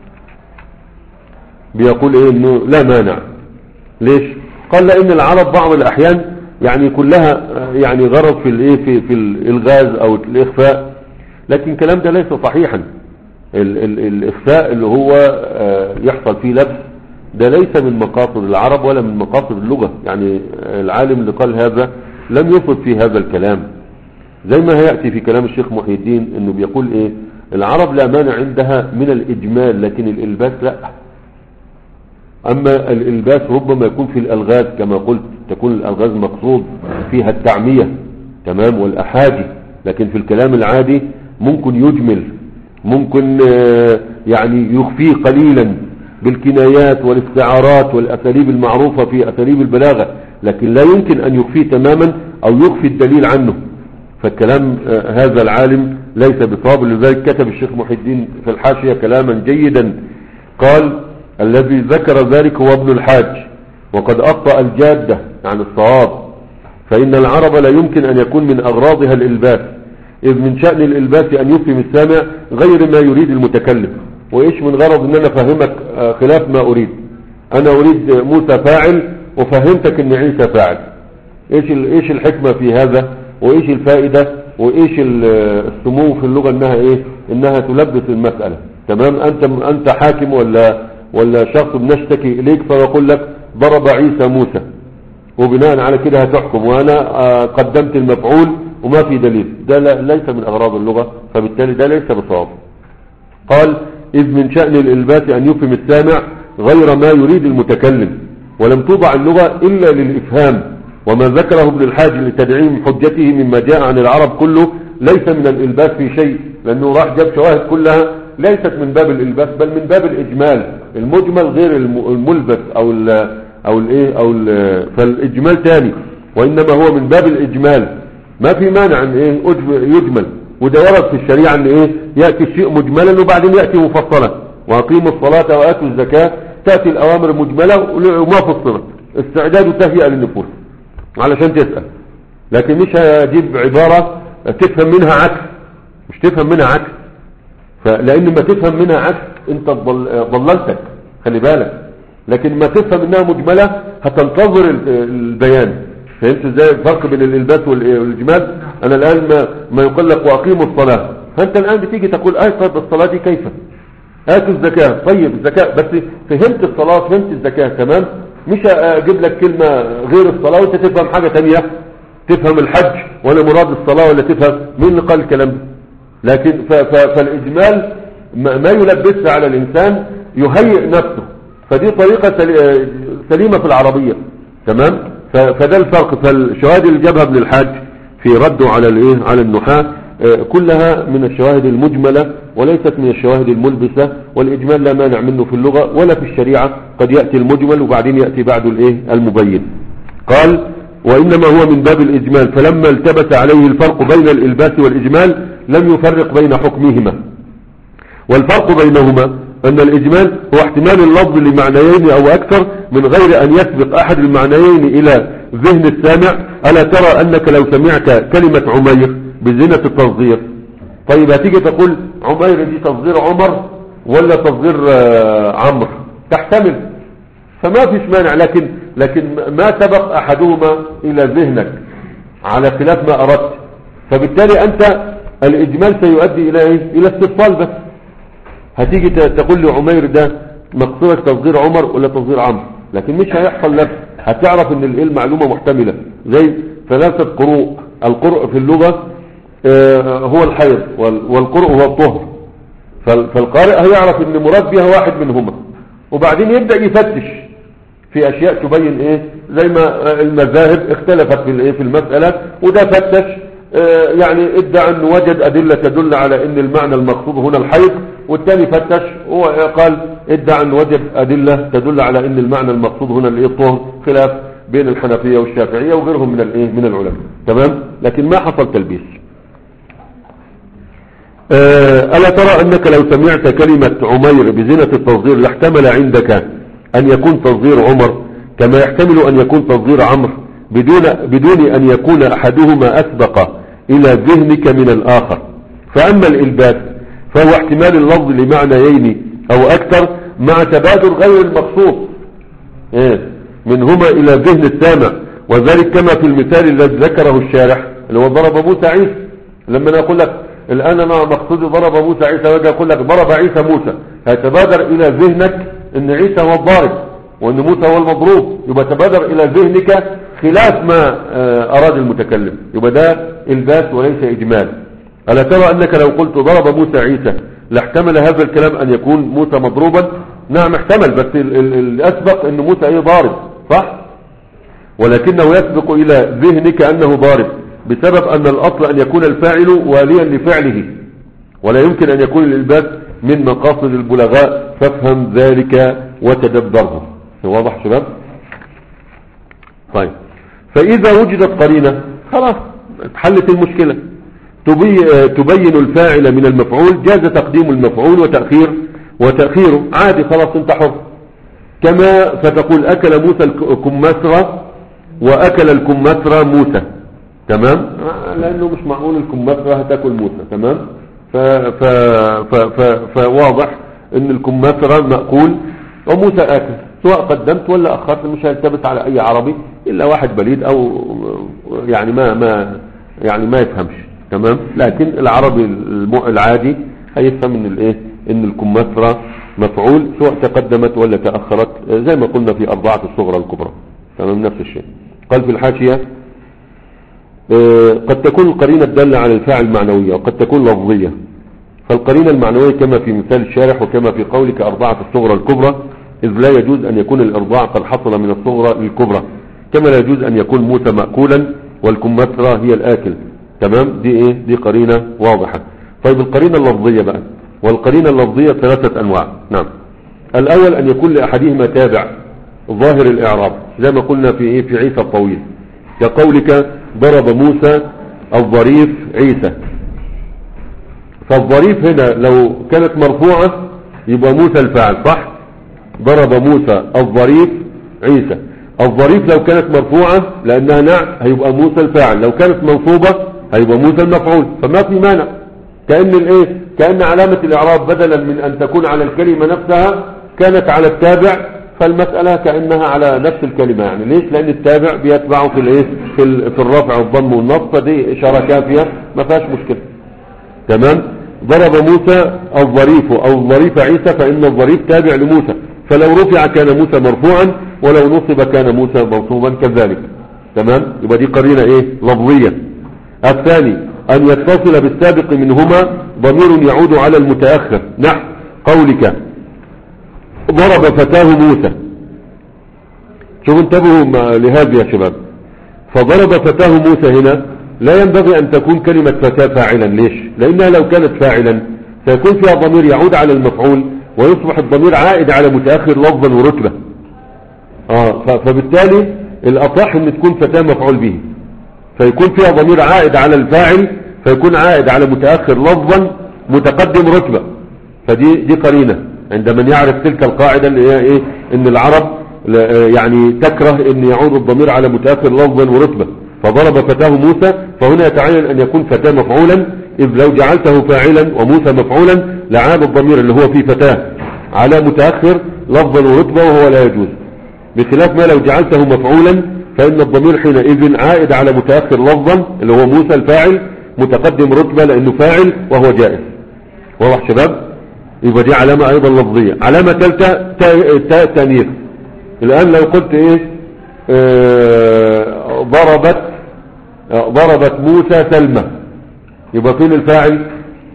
بيقول ايه انه لا مانع. ليش؟ قال لان العرب بعض الاحيان يعني كلها يعني غرض في الايه في الالغاز او الاخفاء، لكن الكلام ده ليس صحيحا. الاخفاء اللي هو يحصل فيه لبس ده ليس من مقاصد العرب ولا من مقاصد اللغة، يعني العالم اللي قال هذا لم يفرد في هذا الكلام، زي ما هيأتي في كلام الشيخ محي الدين انه بيقول ايه العرب لا مانع عندها من الإجمال لكن الإلباس لا. أما الإلباس ربما يكون في الألغاز كما قلت، تكون الألغاز مقصود فيها التعمية، تمام، والأحاجي، لكن في الكلام العادي ممكن يجمل، ممكن يعني يخفيه قليلا بالكنايات والاستعارات والأساليب المعروفة في أساليب البلاغة، لكن لا يمكن أن يخفيه تماما أو يخفي الدليل عنه. فالكلام هذا العالم ليس بصواب، لذلك كتب الشيخ محي الدين في الحاشية كلاما جيدا، قال الذي ذكر ذلك هو ابن الحاج وقد أخطأ الجادة عن الصواب، فإن العرب لا يمكن أن يكون من أغراضها الإلباس، إذ من شأن الإلباس أن يفهم السامع غير ما يريد المتكلم. وإيش من غرض أن أنا فهمك خلاف ما أريد؟ أنا أريد موسى فاعل وفهمتك أن عيسى فاعل. إيش الحكمة في هذا؟ وإيش الفائدة؟ وإيش السمو في اللغة أنها إيه؟ أنها تلبس المسألة، تمام. أنت حاكم ولا شخص بنشتكي إليك فيقول لك ضرب عيسى موسى، وبناء على كده هتحكم، وأنا قدمت المفعول وما في دليل. ده ليس من أغراض اللغة، فبالتالي ده ليس بصواب. قال إذ من شأن الإلباس أن يفهم السامع غير ما يريد المتكلم، ولم توضع اللغة إلا للإفهام. وما ذكره ابن الحاج لتدعيم حجته مما جاء عن العرب كله ليس من الإلباس في شيء، لأنه راح جاب شواهد كلها ليست من باب الإلباس بل من باب الإجمال. المجمل غير الملبس فالإجمال تاني، وإنما هو من باب الإجمال. ما في مانع أن إيه يجمل، وده ورد في الشريعة أن إيه يأتي الشيء مجملا وبعدين يأتي مفصلا، وأقيموا الصلاة وآتوا الزكاة، تأتي الأوامر مجملة وما فصلت، استعداد تهيئة للنفوس علشان تسأل. لكن مش هجيب عبارة تفهم منها عكس، مش تفهم منها عكس، فلأن ما تفهم منها عكس انت ضللتك، خلي بالك. لكن ما تفهم انها مجملة هتنتظر البيان. فهمت ازاي الفرق بين الالباس والاجمال؟ انا الان ما يقول لك واقيموا الصلاة، فانت الان بتيجي تقول طيب الصلاة دي كيف؟ اتوا الزكاة، طيب الزكاة، بس فهمت الصلاة فهمت الزكاة، تمام. مش اجيب لك كلمة غير الصلاة وانت تفهم حاجة تانية، تفهم الحج ولا مراد الصلاة، ولا تفهم مين اللي قال الكلام ده. لكن فالاجمال ما يلبسها على الإنسان يهيئ نفسه. فدي طريقة سليمة في العربية. تمام. فده الفرق. فالشواهد اللي جابها ابن الحاج في رده على النحاة كلها من الشواهد المجملة وليست من الشواهد الملبسة. والإجمال لا مانع منه في اللغة ولا في الشريعة. قد يأتي المجمل وبعدين يأتي بعد المبين. قال وإنما هو من باب الإجمال، فلما التبس عليه الفرق بين الإلباس والإجمال لم يفرق بين حكمهما. والفرق بينهما أن الإجمال هو احتمال اللفظ لمعنيين أو أكثر من غير أن يسبق أحد المعنيين إلى ذهن السامع. ألا ترى أنك لو سمعت كلمة عمير بزنة التصغير، طيب هتيجي تقول عمير دي تصغير عمر ولا تصغير عمرو؟ تحتمل، فما فيش مانع. لكن ما سبق أحدهما إلى ذهنك على خلاف ما أردت، فبالتالي أنت الإجمال سيؤدي إلى إيه؟ إلى استفصال. بس هتيجي تقول لي عمير ده مقصودك تصغير عمر ولا تصغير عمرو، لكن مش هيحصل لك. هتعرف ان المعلومة محتملة زي 3 قروء. القرء في اللغة هو الحيض، والقرء هو الطهر. فالقارئ هيعرف ان مراد بها واحد منهما، وبعدين يبدأ يفتش في اشياء تبين ايه، زي ما المذاهب اختلفت في المسألة، وده فتش يعني ادعى ان وجد ادلة تدل على ان المعنى المقصود هنا الحيض، والثاني فتش وقال ادعى ان وجد ادلة تدل على ان المعنى المقصود هنا الطهر. خلاف بين الحنفية والشافعية وغيرهم من العلماء. تمام. لكن ما حصل تلبيس. ألا ترى أنك لو سمعت كلمة عمير بزنة التصغير لاحتمل عندك أن يكون تصغير عمر كما يحتمل أن يكون تصغير عمرو بدون أن يكون أحدهما أسبق إلى ذهنك من الآخر. فأما الإلباس فهو احتمال اللفظ لمعنيين أو أكثر مع تبادل غير المقصود منهما إلى ذهن السامع، وذلك كما في المثال الذي ذكره الشارح اللي هو ضرب موسى عيسى. لما أنا أقول لك الآن أنا مقصودي ضرب موسى عيسى، واجي أقول لك ضرب عيسى موسى، هيتبادر إلى ذهنك أن عيسى هو الضارب وأن موسى هو المضروب، يبقى تبادر إلى ذهنك خلاف ما أراد المتكلم، يبقى ده إلباس وليس إجمال. ألا ترى أنك لو قلت ضرب موسى عيسى لاحتمل هذا الكلام أن يكون موسى مضروبا؟ نعم احتمل، بس الأسبق أن موسى ايه ضارب، صح؟ ولكنه يسبق إلى ذهنك أنه ضارب بسبب أن الأصل أن يكون الفاعل واليا لفعله، ولا يمكن أن يكون الإلباس من مقاصد البلغاء، فافهم ذلك وتدبره. واضح شباب؟ طيب، فإذا وجدت قرينة خلاص حلت المشكلة تبين الفاعل من المفعول، جاز تقديم المفعول وتأخيره عادي، خلاص انت حر. كما فتقول أكل موسى الكمثرى وأكل الكمثرى موسى، تمام؟ لأنه مش معقول الكمثرى هتاكل موسى، تمام؟ فواضح ان الكمثرى مأكول وموسى آكل، سواء قدمت ولا أخرت مش هيلتبس على أي عربي إلا واحد بليد أو يعني ما يفهمش، تمام؟ لكن العربي العادي هيفهم ان الكمثرى مفعول سواء تقدمت ولا تأخرت، زي ما قلنا في أربعة الصغرى الكبرى، تمام؟ نفس الشيء. قال في الحاشية قد تكون القرينة الدالة على الفاعل معنوية وقد تكون لفظية. فالقرينة المعنوية كما في مثال الشارح وكما في قولك أربعة الصغرى الكبرى، إذ لا يجوز أن يكون الإرضاع قد حصل من الصغرى للكبرى، كما لا يجوز أن يكون موسى مأكولا والكمثرى هي الآكل، تمام؟ دي قرينة واضحة. طيب القرينة اللفظية بقى، والقرينة اللفظية 3 أنواع. نعم. الأول أن يكون لأحدهما تابع ظاهر الإعراب، زي ما قلنا في عيسى الطويل، كقولك ضرب موسى الظريف عيسى. فالظريف هنا لو كانت مرفوعة يبقى موسى الفاعل، صح؟ ضرب موسى الظريف عيسى. الظريف لو كانت مرفوعة لأنها نعت هيبقى موسى الفاعل، لو كانت منصوبة هيبقى موسى المفعول، فما في مانع. كأن علامة الإعراب بدلا من أن تكون على الكلمة نفسها كانت على التابع، فالمسألة كأنها على نفس الكلمة. يعني ليش؟ لأن التابع بيتبعه في الرفع والضم والنصب، فدي إشارة كافية ما فيهاش مشكلة، تمام؟ ضرب موسى الظريف أو الظريف عيسى، فإن الظريف تابع لموسى، فلو رفع كان موسى مرفوعا ولو نصب كان موسى منصوبا كذلك، تمام؟ يبقى دي قرينة لفظية. الثاني أن يتصل بالسابق منهما ضمير يعود على المتأخر، نحو قولك ضرب فتاه موسى. شوفوا انتبهوا لهذه يا شباب. فضرب فتاه موسى هنا لا ينبغي أن تكون كلمة فتاة فاعلا. ليش؟ لأنها لو كانت فاعلا سيكون فيها ضمير يعود على المفعول ويصبح الضمير عائد على متأخر لفظا ورتبة. فبالتالي الأصح أن تكون فتاة مفعول به، فيكون فيها ضمير عائد على الفاعل، فيكون عائد على متأخر لفظا متقدم رتبة. فدي قرينة عند من يعرف تلك القاعدة اللي هي ايه، ان العرب يعني تكره ان يعود الضمير على متأخر لفظا ورتبة. فضرب فتاه موسى، فهنا يتعين ان يكون فتاه مفعولا، اذ لو جعلته فاعلا وموسى مفعولا لعاب الضمير اللي هو فيه فتاه على متأخر لفظا ورتبة وهو لا يجوز، بخلاف ما لو جعلته مفعولا فإن الضمير حينئذ عائد على متأخر لفظا اللي هو موسى الفاعل متقدم رتبة لأنه فاعل وهو جائز. واضح شباب؟ يبقى دي علامة أيضا لفظية. علامة ثالثة تاء التأنيث. الآن لو قلت إيه ضربت موسى سلمى، يبقى فين الفاعل؟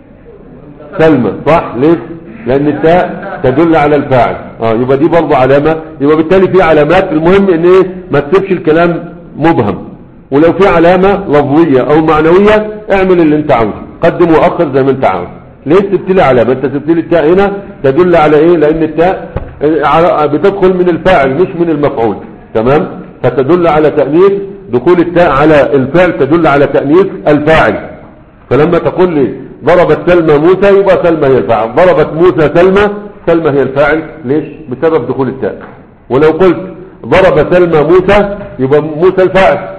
سلمى، صح؟ ليه؟ لأن التاء تدل على الفاعل. يبقى دي برضو علامة. يبقى بالتالي في علامات. المهم ان ايه، ما تسيبش الكلام مبهم، ولو في علامة لفظية او معنوية اعمل اللي انت عاوزه، قدم واخر زي ما انت عاوز. ليه سبت لي علامة؟ انت سبت لي التاء هنا تدل على ايه؟ لان التاء بتدخل من الفاعل مش من المفعول، تمام؟ فتدل على تأنيث، دخول التاء على الفعل تدل على تأنيث الفاعل. فلما تقول لي ضربت سلمى موسى يبقى سلمى هي الفاعل، ضربت موسى سلمى هي الفاعل. ليش؟ بسبب دخول التاء. ولو قلت ضرب سلمى موسى يبقى موسى الفاعل،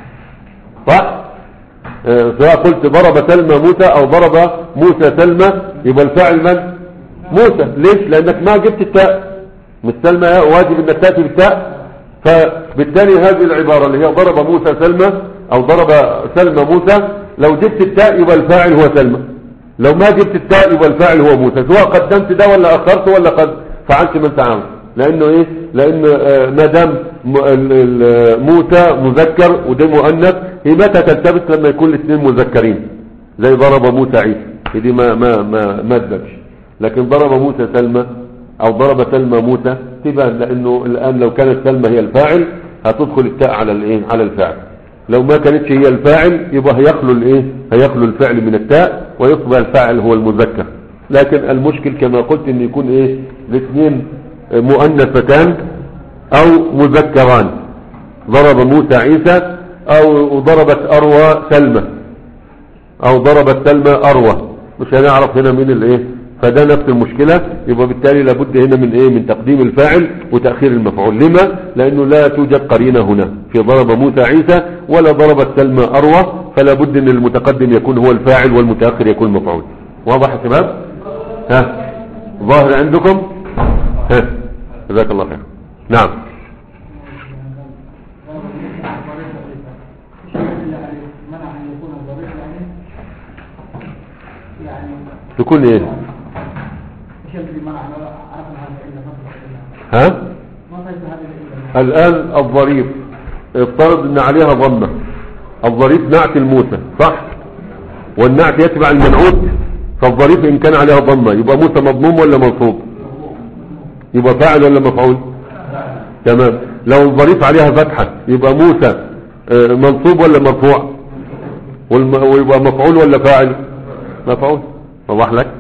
صح؟ سواء قلت ضرب سلمى موسى او ضرب موسى سلمى يبقى الفاعل من؟ موسى. ليش؟ لانك ما جبت التاء، مش سلمى واجب انك تأتي بالتاء. فبالتالي هذه العبارة اللي هي ضرب موسى سلمى او ضرب سلمى موسى، لو جبت التاء يبقى الفاعل هو سلمى، لو ما جبت التاء يبقى الفاعل هو موسى، سواء قدمت ده ولا اخرت ولا قد فعلت ما انت عاوز. لانه ايه؟ لان ما دام موسى مذكر وده مؤنث، هي متى تلتبس؟ لما يكون الاثنين مذكرين، زي ضرب موسى عيسى، دي ما تدبش. لكن ضرب موسى سلمى او ضرب سلمى موسى تبان، لانه الان لو كانت سلمى هي الفاعل هتدخل التاء على الايه؟ على الفاعل. لو ما كانتش هي الفاعل يبقى هيخلو الايه؟ هيخلو الفعل من التاء ويصبح الفاعل هو المذكر. لكن المشكل كما قلت ان يكون ايه؟ الاثنين مؤنثتان او مذكران، ضرب موسى عيسى او ضربت اروى سلمى او ضربت سلمى اروى، مش هنعرف هنا من الايه. فده نفس المشكلة. يبقى بالتالي لابد هنا من ايه؟ من تقديم الفاعل وتأخير المفعول. لما؟ لانه لا توجد قرينة هنا في ضرب موسى عيسى ولا ضربت سلمى اروى، فلا بد ان المتقدم يكون هو الفاعل والمتأخر يكون مفعول. واضح يا شباب؟ ظاهر عندكم؟ جزاك الله خير. نعم. تكون ايه؟ الآن الظريف افترض ان عليها ضمة. الظريف نعت الموسى، صح؟ والنعت يتبع المنعوت. فالظريف ان كان عليها ضمة يبقى موسى مضموم ولا منصوب؟ يبقى فاعل ولا مفعول؟ تمام. لو الظريف عليها فتحة يبقى موسى منصوب ولا مرفوع؟ ويبقى مفعول ولا فاعل؟ مفعول. وضح لك؟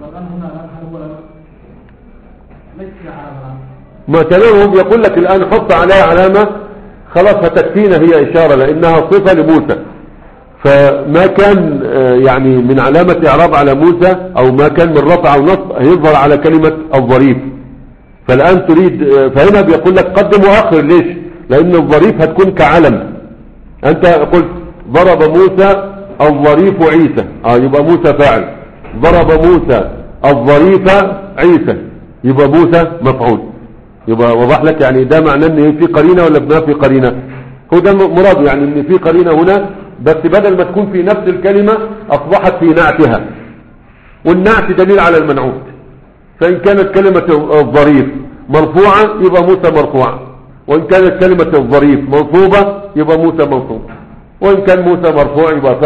ما تمام. يقول لك الآن حط عليها علامة خلاص هتكفينا، هي إشارة لأنها صفة لموسى. فما كان يعني من علامة إعراب على موسى أو ما كان من رفع أو نصب هيظهر على كلمة الظريف. فالآن تريد، فهنا بيقول لك قدم وأخر. ليش؟ لأن الظريف هتكون كعلم. أنت قلت ضرب موسى الظريف عيسى، يبقى موسى فاعل. ضرب موسى الظريف عيسى يبقى موسى مفعول. يبقى وضح لك يعني ده معناه ان في قرينه ولا ما في قرينه؟ هو ده مراد، يعني ان في قرينه هنا، بس بدل ما تكون في نفس الكلمه اصبحت في نعتها، والنعت دليل على المنعوت. فان كانت كلمه الظريف مرفوعه يبقى موسى مرفوع، وان كانت كلمه الظريف منصوبه يبقى موسى منصوب، وان كان موسى مرفوع يبقى فاعل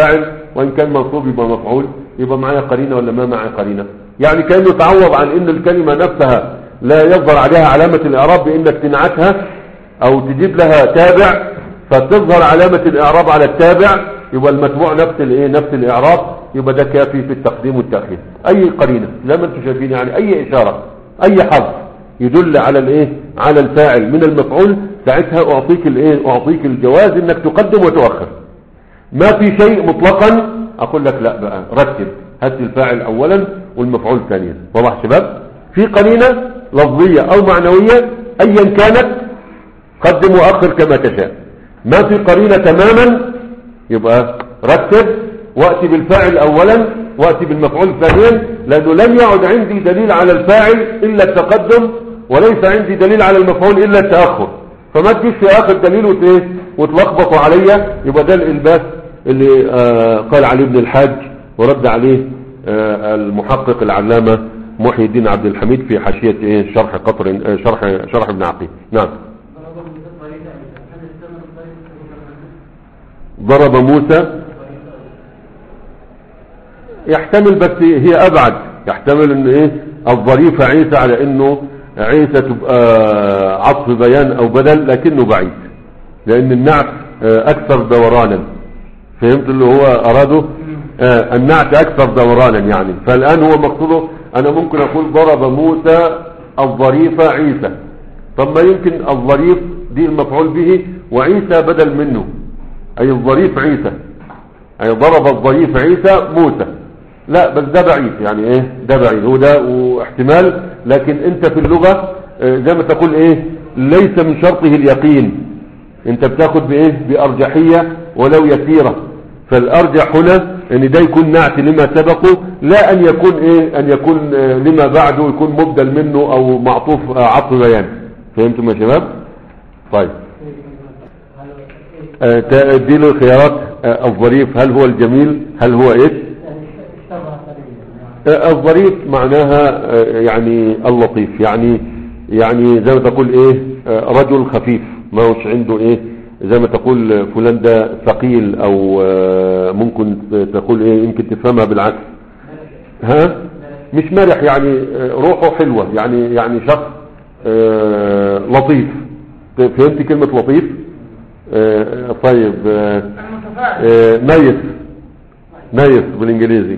وإن كان منصوب يبقى مفعول، يبقى معايا قرينة ولا ما معايا قرينة؟ يعني كأنه تعوض عن ان الكلمة نفسها لا يظهر عليها علامة الإعراب بانك تنعتها او تجيب لها تابع فتظهر علامة الإعراب على التابع، يبقى المتبوع نفس نفس الإعراب، يبقى ده كافي في التقديم والتأخير. اي قرينة زي ما انتم شايفين، يعني اي اشارة اي حرف يدل على على الفاعل من المفعول، ساعتها اعطيك الجواز انك تقدم وتؤخر. ما في شيء مطلقا اقول لك لا بقى رتب، هات الفاعل اولا والمفعول ثانيا. واضح شباب؟ في قرينة لفظية او معنوية ايا كانت قدم واخر كما تشاء. ما في قرينة تماما يبقى رتب واتي بالفاعل اولا واتي بالمفعول ثانيا، لانه لم يعد عندي دليل على الفاعل الا التقدم، وليس عندي دليل على المفعول الا التأخر. فما تجيش في اخر دليل وتلخبطوا عليا. يبقى ده الالباس اللي قال عليه ابن الحاج ورد عليه المحقق العلامة محي الدين عبد الحميد في حاشية شرح قطر شرح ابن عقيل. نعم. ضرب موسى يحتمل، بس هي ابعد، يحتمل ان الظريف عيسى على انه عيسى تبقى عطف بيان او بدل، لكنه بعيد لان النعت اكثر دورانا. فهمت اللي هو اراده؟ النعت اكثر دورانا يعني. فالان هو مقصوده انا ممكن اقول ضرب موسى الظريف عيسى. طب ما يمكن الظريف دي المفعول به وعيسى بدل منه، اي الظريف عيسى، اي ضرب الظريف عيسى موسى. لا بس ده بعيد يعني ده بعيد، هو ده واحتمال. لكن انت في اللغة زي ما تقول ليس من شرطه اليقين، انت بتاخد بارجحية ولو يسيرة. فالارجح هنا ان ده يكون نعت لما سبقه، لا ان يكون ان يكون لما بعده يكون مبدل منه او معطوف عطف بيان. فهمتم يا شباب؟ طيب اديله الخيارات. الظريف هل هو الجميل، هل هو الظريف معناها يعني اللطيف، يعني زي ما تقول رجل خفيف، ما هوش عنده زي ما تقول فلان ده ثقيل، او ممكن تقول يمكن تفهمها بالعكس. مش مرح، يعني روحه حلوة، يعني شخص لطيف. فهمت كلمة لطيف؟ طيب نايس بالانجليزي.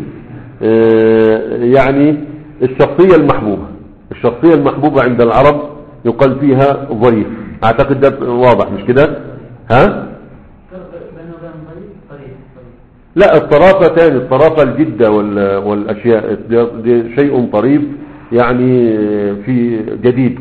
يعني الشخصية المحبوبة عند العرب يقال فيها ظريف. اعتقد ده واضح مش كده؟ لا الطرافة ثاني، الطرافة الجدة والاشياء دي شيء طريف، يعني في جديد.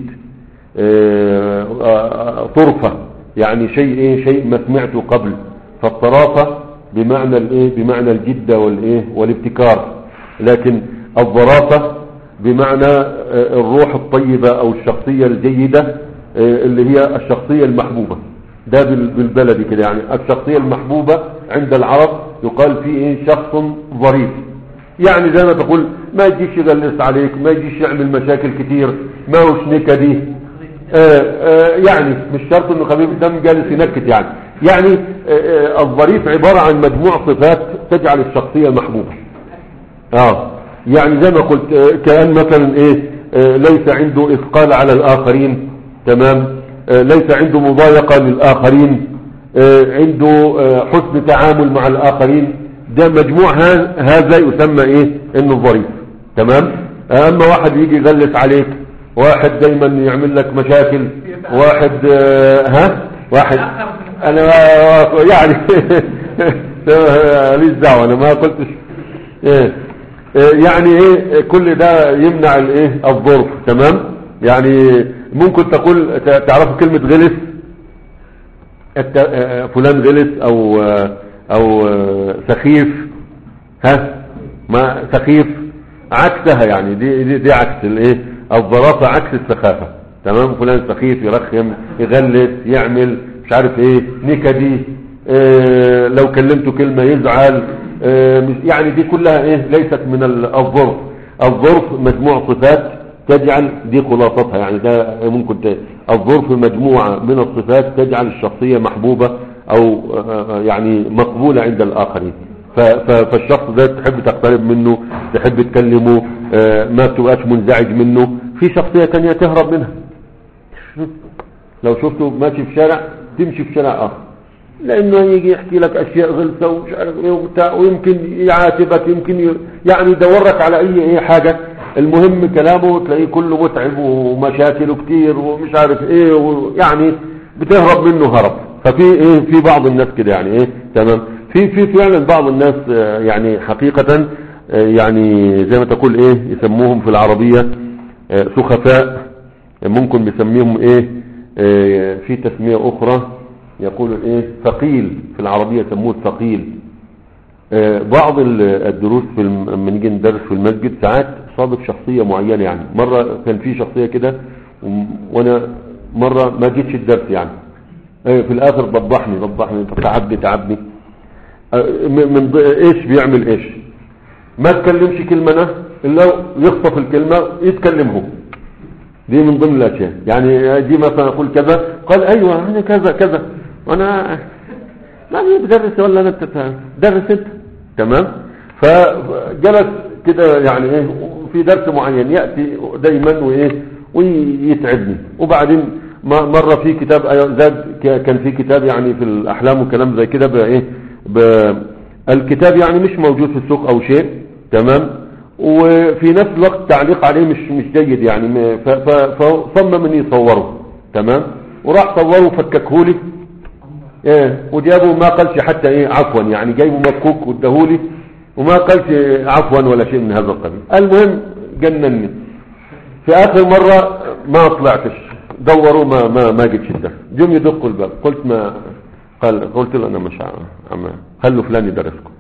طرفة يعني شيء ما سمعته قبل. فالطرافة بمعنى الجدة والابتكار. لكن الظرافة بمعنى الروح الطيبة او الشخصية الجيدة اللي هي الشخصية المحبوبة. ده بالبلدي كده، يعني الشخصية المحبوبة عند العرب يقال فيه شخص ظريف. يعني زي ما تقول ما يجيش يغلس عليك، ما يجيش يعمل مشاكل كتير، ما هوش نكدي. يعني مش شرط انه خفيف الدم جالس ينكت يعني الظريف عبارة عن مجموع صفات تجعل الشخصية محبوبة. يعني زي ما قلت كأن مثلا ليس عنده إثقال على الآخرين، تمام، ليس عنده مضايقة للآخرين، عنده حسن تعامل مع الآخرين. ده مجموع هذا يسمى انه ظريف. تمام. اما واحد يجي يغلس عليك، واحد دايما يعمل لك مشاكل، واحد انا يعني ليش دعوه، انا ما قلتش يعني كل ده يمنع الظرف. تمام. يعني ممكن تقول تعرفوا كلمة غلس، فلان غلس او سخيف. ما سخيف عكسها، يعني دي عكس الظرافة، عكس السخافة. تمام. فلان سخيف، يرخم، يغلس، يعمل مش عارف نكدي، لو كلمته كلمة يزعل. يعني دي كلها ليست من الظرف. الظرف مجموع صفات تجعل، دي خلاصتها يعني. ده ممكن الظرف مجموعة من الصفات تجعل الشخصية محبوبة او يعني مقبولة عند الآخرين. فالشخص ده تحب تقترب منه، تحب تكلمه، ما بتبقاش منزعج منه. في شخصية تانية تهرب منها، لو شفته ماشي في شارع تمشي في شارع آخر، لأنه يجي يحكي لك أشياء غلسة ومش عارف إيه وبتاع، ويمكن يعاتبك، يمكن يعني يدورك على أي حاجة. المهم كلامه تلاقيه كله متعب ومشاكله كتير ومش عارف إيه، ويعني بتهرب منه هرب. ففي في بعض الناس كده يعني تمام. في فعلا بعض الناس يعني حقيقة يعني زي ما تقول يسموهم في العربية سخفاء، ممكن بيسميهم في تسمية أخرى يقولوا ثقيل، في العربية يسموه ثقيل. بعض الدروس لما نيجي ندرس في المسجد ساعات صادف شخصية معينة، يعني مرة كان في شخصية كده وانا مرة ما جيتش الدرس يعني في الاخر ضبحني تعبني من بيعمل ما تكلمش كلمة انا الا يخطف الكلمة يتكلم هو. دي من ضمن الاشياء، يعني دي مثلا اقول كذا قال ايوه انا كذا وانا ما بدرس ولا انا درس انت تمام. فجلس كده يعني في درس معين يأتي دايما ويتعبني. وبعدين مرة في كتاب زاد، كان في كتاب يعني في الأحلام وكلام زي كده الكتاب يعني مش موجود في السوق أو شيء تمام، وفي نفس الوقت تعليق عليه مش جيد يعني، فصمم اني يصوره تمام، وراح صوره وفككهولي وجابه ما قالش حتى عفوا، يعني جايبه مفكوك وادهولي وما قالش عفوا ولا شيء من هذا القبيل. المهم جنني. في اخر مرة ما طلعتش، دوروا ما جيتش الدرس، جم يدقوا الباب، قلت له انا مش خلوا فلان يدرسكم.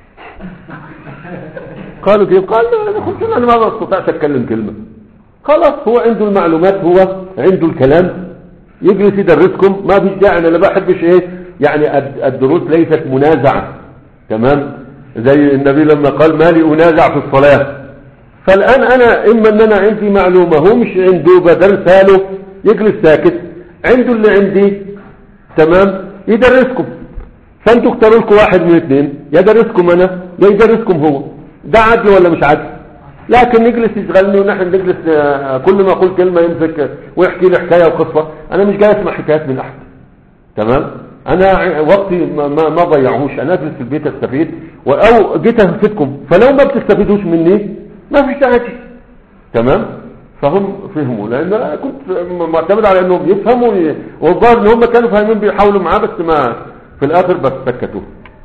قالوا كيف؟ قال قلت له انا ما بستطيعش اتكلم كلمة. خلاص هو عنده المعلومات، هو عنده الكلام، يجلس يدرسكم، ما فيش داعي. انا لا بحبش يعني الدروس ليست منازعة تمام، زي النبي لما قال ما لي انازع في الصلاة. فالان انا اما ان انا عندي معلومة هو مش عنده بدرسها له يجلس ساكت، عنده اللي عندي تمام يدرسكم. فانتوا اختاروا لكم واحد من اثنين، يدرسكم انا يا يدرسكم هو. ده عدل ولا مش عدل؟ لكن نجلس يشغلني ونحن نجلس كل ما اقول كلمة يمسك ويحكي لي حكاية وقصة. انا مش جاي اسمع حكايات من احد تمام. انا وقتي ما ضيعوش، انا اجلس في البيت استفيد او جيت افيدكم. فلو ما بتستفيدوش مني ما فيش داعي تمام. فهم فهموا، لان انا كنت معتمد على انهم يفهموا، والظاهر ان هم كانوا فاهمين بيحاولوا معاه، بس ما في الاخر بس سكتوا.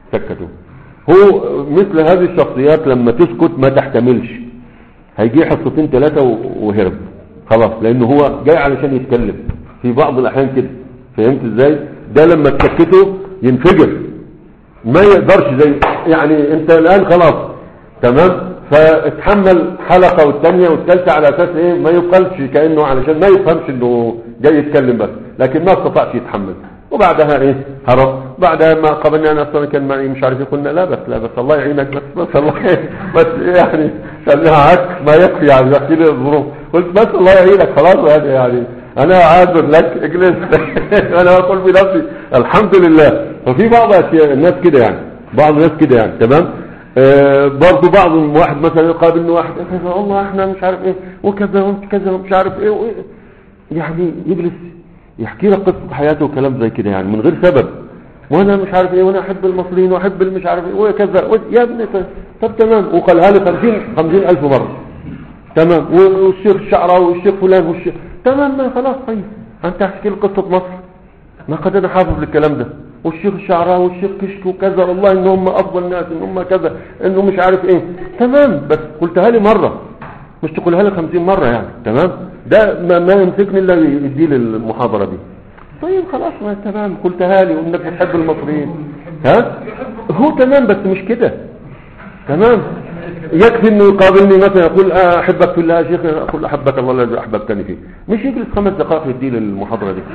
هو مثل هذه الشخصيات لما تسكت ما تحتملش، هيجي حصتين 3 وهرب خلاص، لانه هو جاي علشان يتكلم. في بعض الاحيان كده، فهمت ازاي؟ ده لما تسكته ينفجر، ما يقدرش زي يعني انت الان خلاص تمام. فاتحمل حلقة والثانية والثالثة على اساس ما يقلش، كأنه علشان ما يفهمش انه جاي يتكلم بس، لكن ما استطاعش يتحمل. وبعدها هرب. بعدها ما قبلنا انا اصلا كان معي مش عارف، قلنا لا بس الله يعينك، بس الله بس يعني عك ما يكفي يعني يحكي لي الظروف. قلت بس الله يعينك خلاص يعني انا عاذر لك اجلس. انا اقول في نفسي الحمد لله. ففي بعض الناس كده يعني، بعض الناس كده يعني تمام. برضو بعض واحد مثلا يقابلني واحد والله احنا مش عارف وكذا ومش عارف يعني يجلس يحكي لك قصة حياته وكلام زي كده يعني من غير سبب، وانا مش عارف وانا احب المصريين واحب مش عارف وكذا يا ابني. طب تمام، وقالها لي 50,000 مرة تمام. والشيخ الشعراوي والشيخ فلان والشيخ تمام. ما خلاص طيب انت احكي لي قصة مصر، ما قد انا حافظ للكلام ده. والشيخ الشعراوي والشيخ كشك وكذا، والله ان هم افضل ناس، ان هم كذا، انه مش عارف تمام. بس قلتها لي مرة، مش تقولها لي 50 مرة يعني تمام. ده ما يمسكني الا يدي لي المحاضرة دي. طيب خلاص ما تمام، قلتها لي وانك بتحب المصريين هو تمام، بس مش كده تمام. يكفي انه يقابلني مثلا يقول احبك في الله يا شيخ، اقول احبك الله الذي احببتني فيه، مش يجلس 5 دقائق يدي لي المحاضرة دي.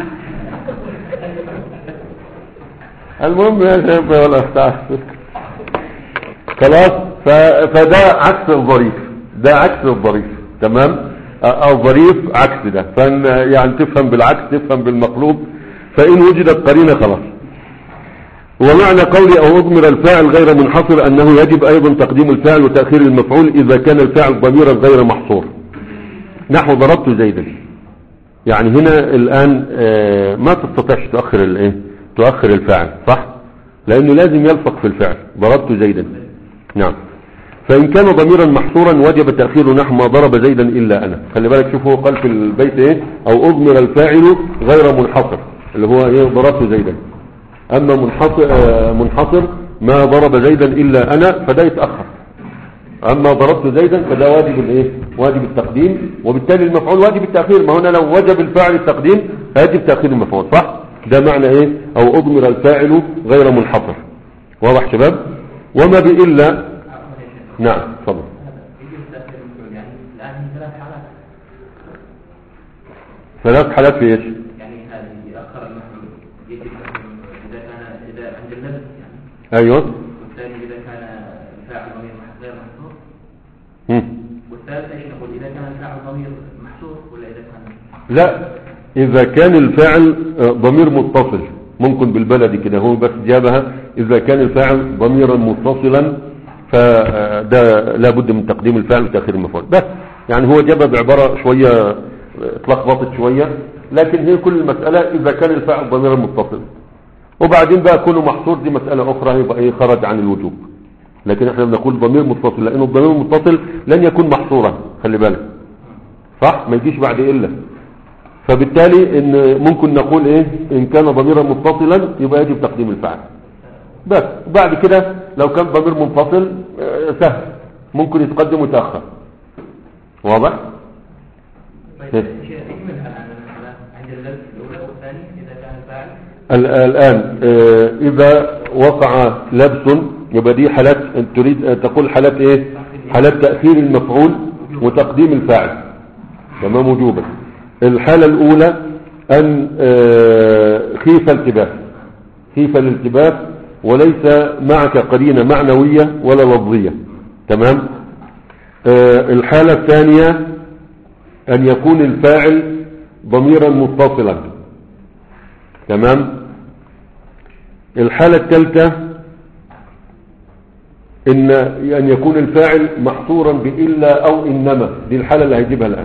المهم يا شيخ ولا افتح خلاص. فده عكس الظريف، ده عكس الظريف تمام. الظريف عكس ده، يعني تفهم بالعكس، تفهم بالمقلوب. فإن وجدت قرينة خلاص. ومعنى قولي او اضمر الفاعل غير منحصر انه يجب ايضا تقديم الفاعل وتأخير المفعول اذا كان الفاعل ضميرا غير محصور، نحو ضربت زيدا. يعني هنا الان ما تستطيعش تؤخر الفاعل، صح؟ لانه لازم يلصق في الفعل ضربت زيدا. نعم. فان كان ضميرا محصورا وجب تأخير نحو ما ضرب زيدا الا انا. خلي بالك، شوفوا قال في البيت ايه؟ او اضمر الفاعل غير منحصر اللي هو ايه؟ ضربت زيدا. اما منحصر ما ضرب زيدا الا انا فده يتأخر. اما ضربت زيدا فده واجب الايه؟ واجب التقديم، وبالتالي المفعول واجب التأخير. ما هنا لو وجب الفاعل التقديم فيجب تأخير المفعول، صح؟ ده معنى ايه؟ او اضمر الفاعل غير منحصر. واضح شباب؟ وما بإلا. نعم تفضل. ثلاث حالات في ايش؟ يعني هذه يأخر المفعول يجب إذا كان عند اللبس يعني. ايوه. والثاني إذا كان الفاعل ضمير غير محصور. والثالث ايش نقول؟ إذا كان الفاعل ضمير محصور ولا إذا كان؟ لا، إذا كان الفاعل ضمير متصل، ممكن بالبلدي كده هو بس جابها. إذا كان الفاعل ضميرا متصلا فده لابد من تقديم الفاعل وتأخير المفعول بس. يعني هو جابها بعبارة شوية اتلخبطت شوية، لكن هي كل المسألة إذا كان الفاعل ضميرا متصل. وبعدين بقى كونه محصور دي مسألة أخرى، يبقى إيه؟ خرج عن الوجوب. لكن احنا بنقول ضمير متصل لأنه الضمير المتصل لن يكون محصورا، خلي بالك، صح؟ ما يجيش بعد إلا. فبالتالي إن ممكن نقول إيه؟ إن كان ضميرا متصلا يبقى يجب تقديم الفاعل بس. بعد كده لو كان ضمير منفصل سهل، ممكن يتقدم ويتأخر. واضح؟ طيب عند اللبس الأولى والثاني إذا كان الفاعل الآن إذا وقع لبس يبقى دي حالات. تريد أن تقول حالات إيه؟ حالات تأخير المفعول وتقديم الفاعل، تمام، وجوبا. الحالة الأولى أن خيف الالتباس وليس معك قرينة معنوية ولا لفظية، تمام. الحالة الثانية أن يكون الفاعل ضميرا متصلا، تمام. الحالة الثالثة أن يكون الفاعل محصورا بإلا أو إنما. دي الحالة اللي هيجيبها الآن.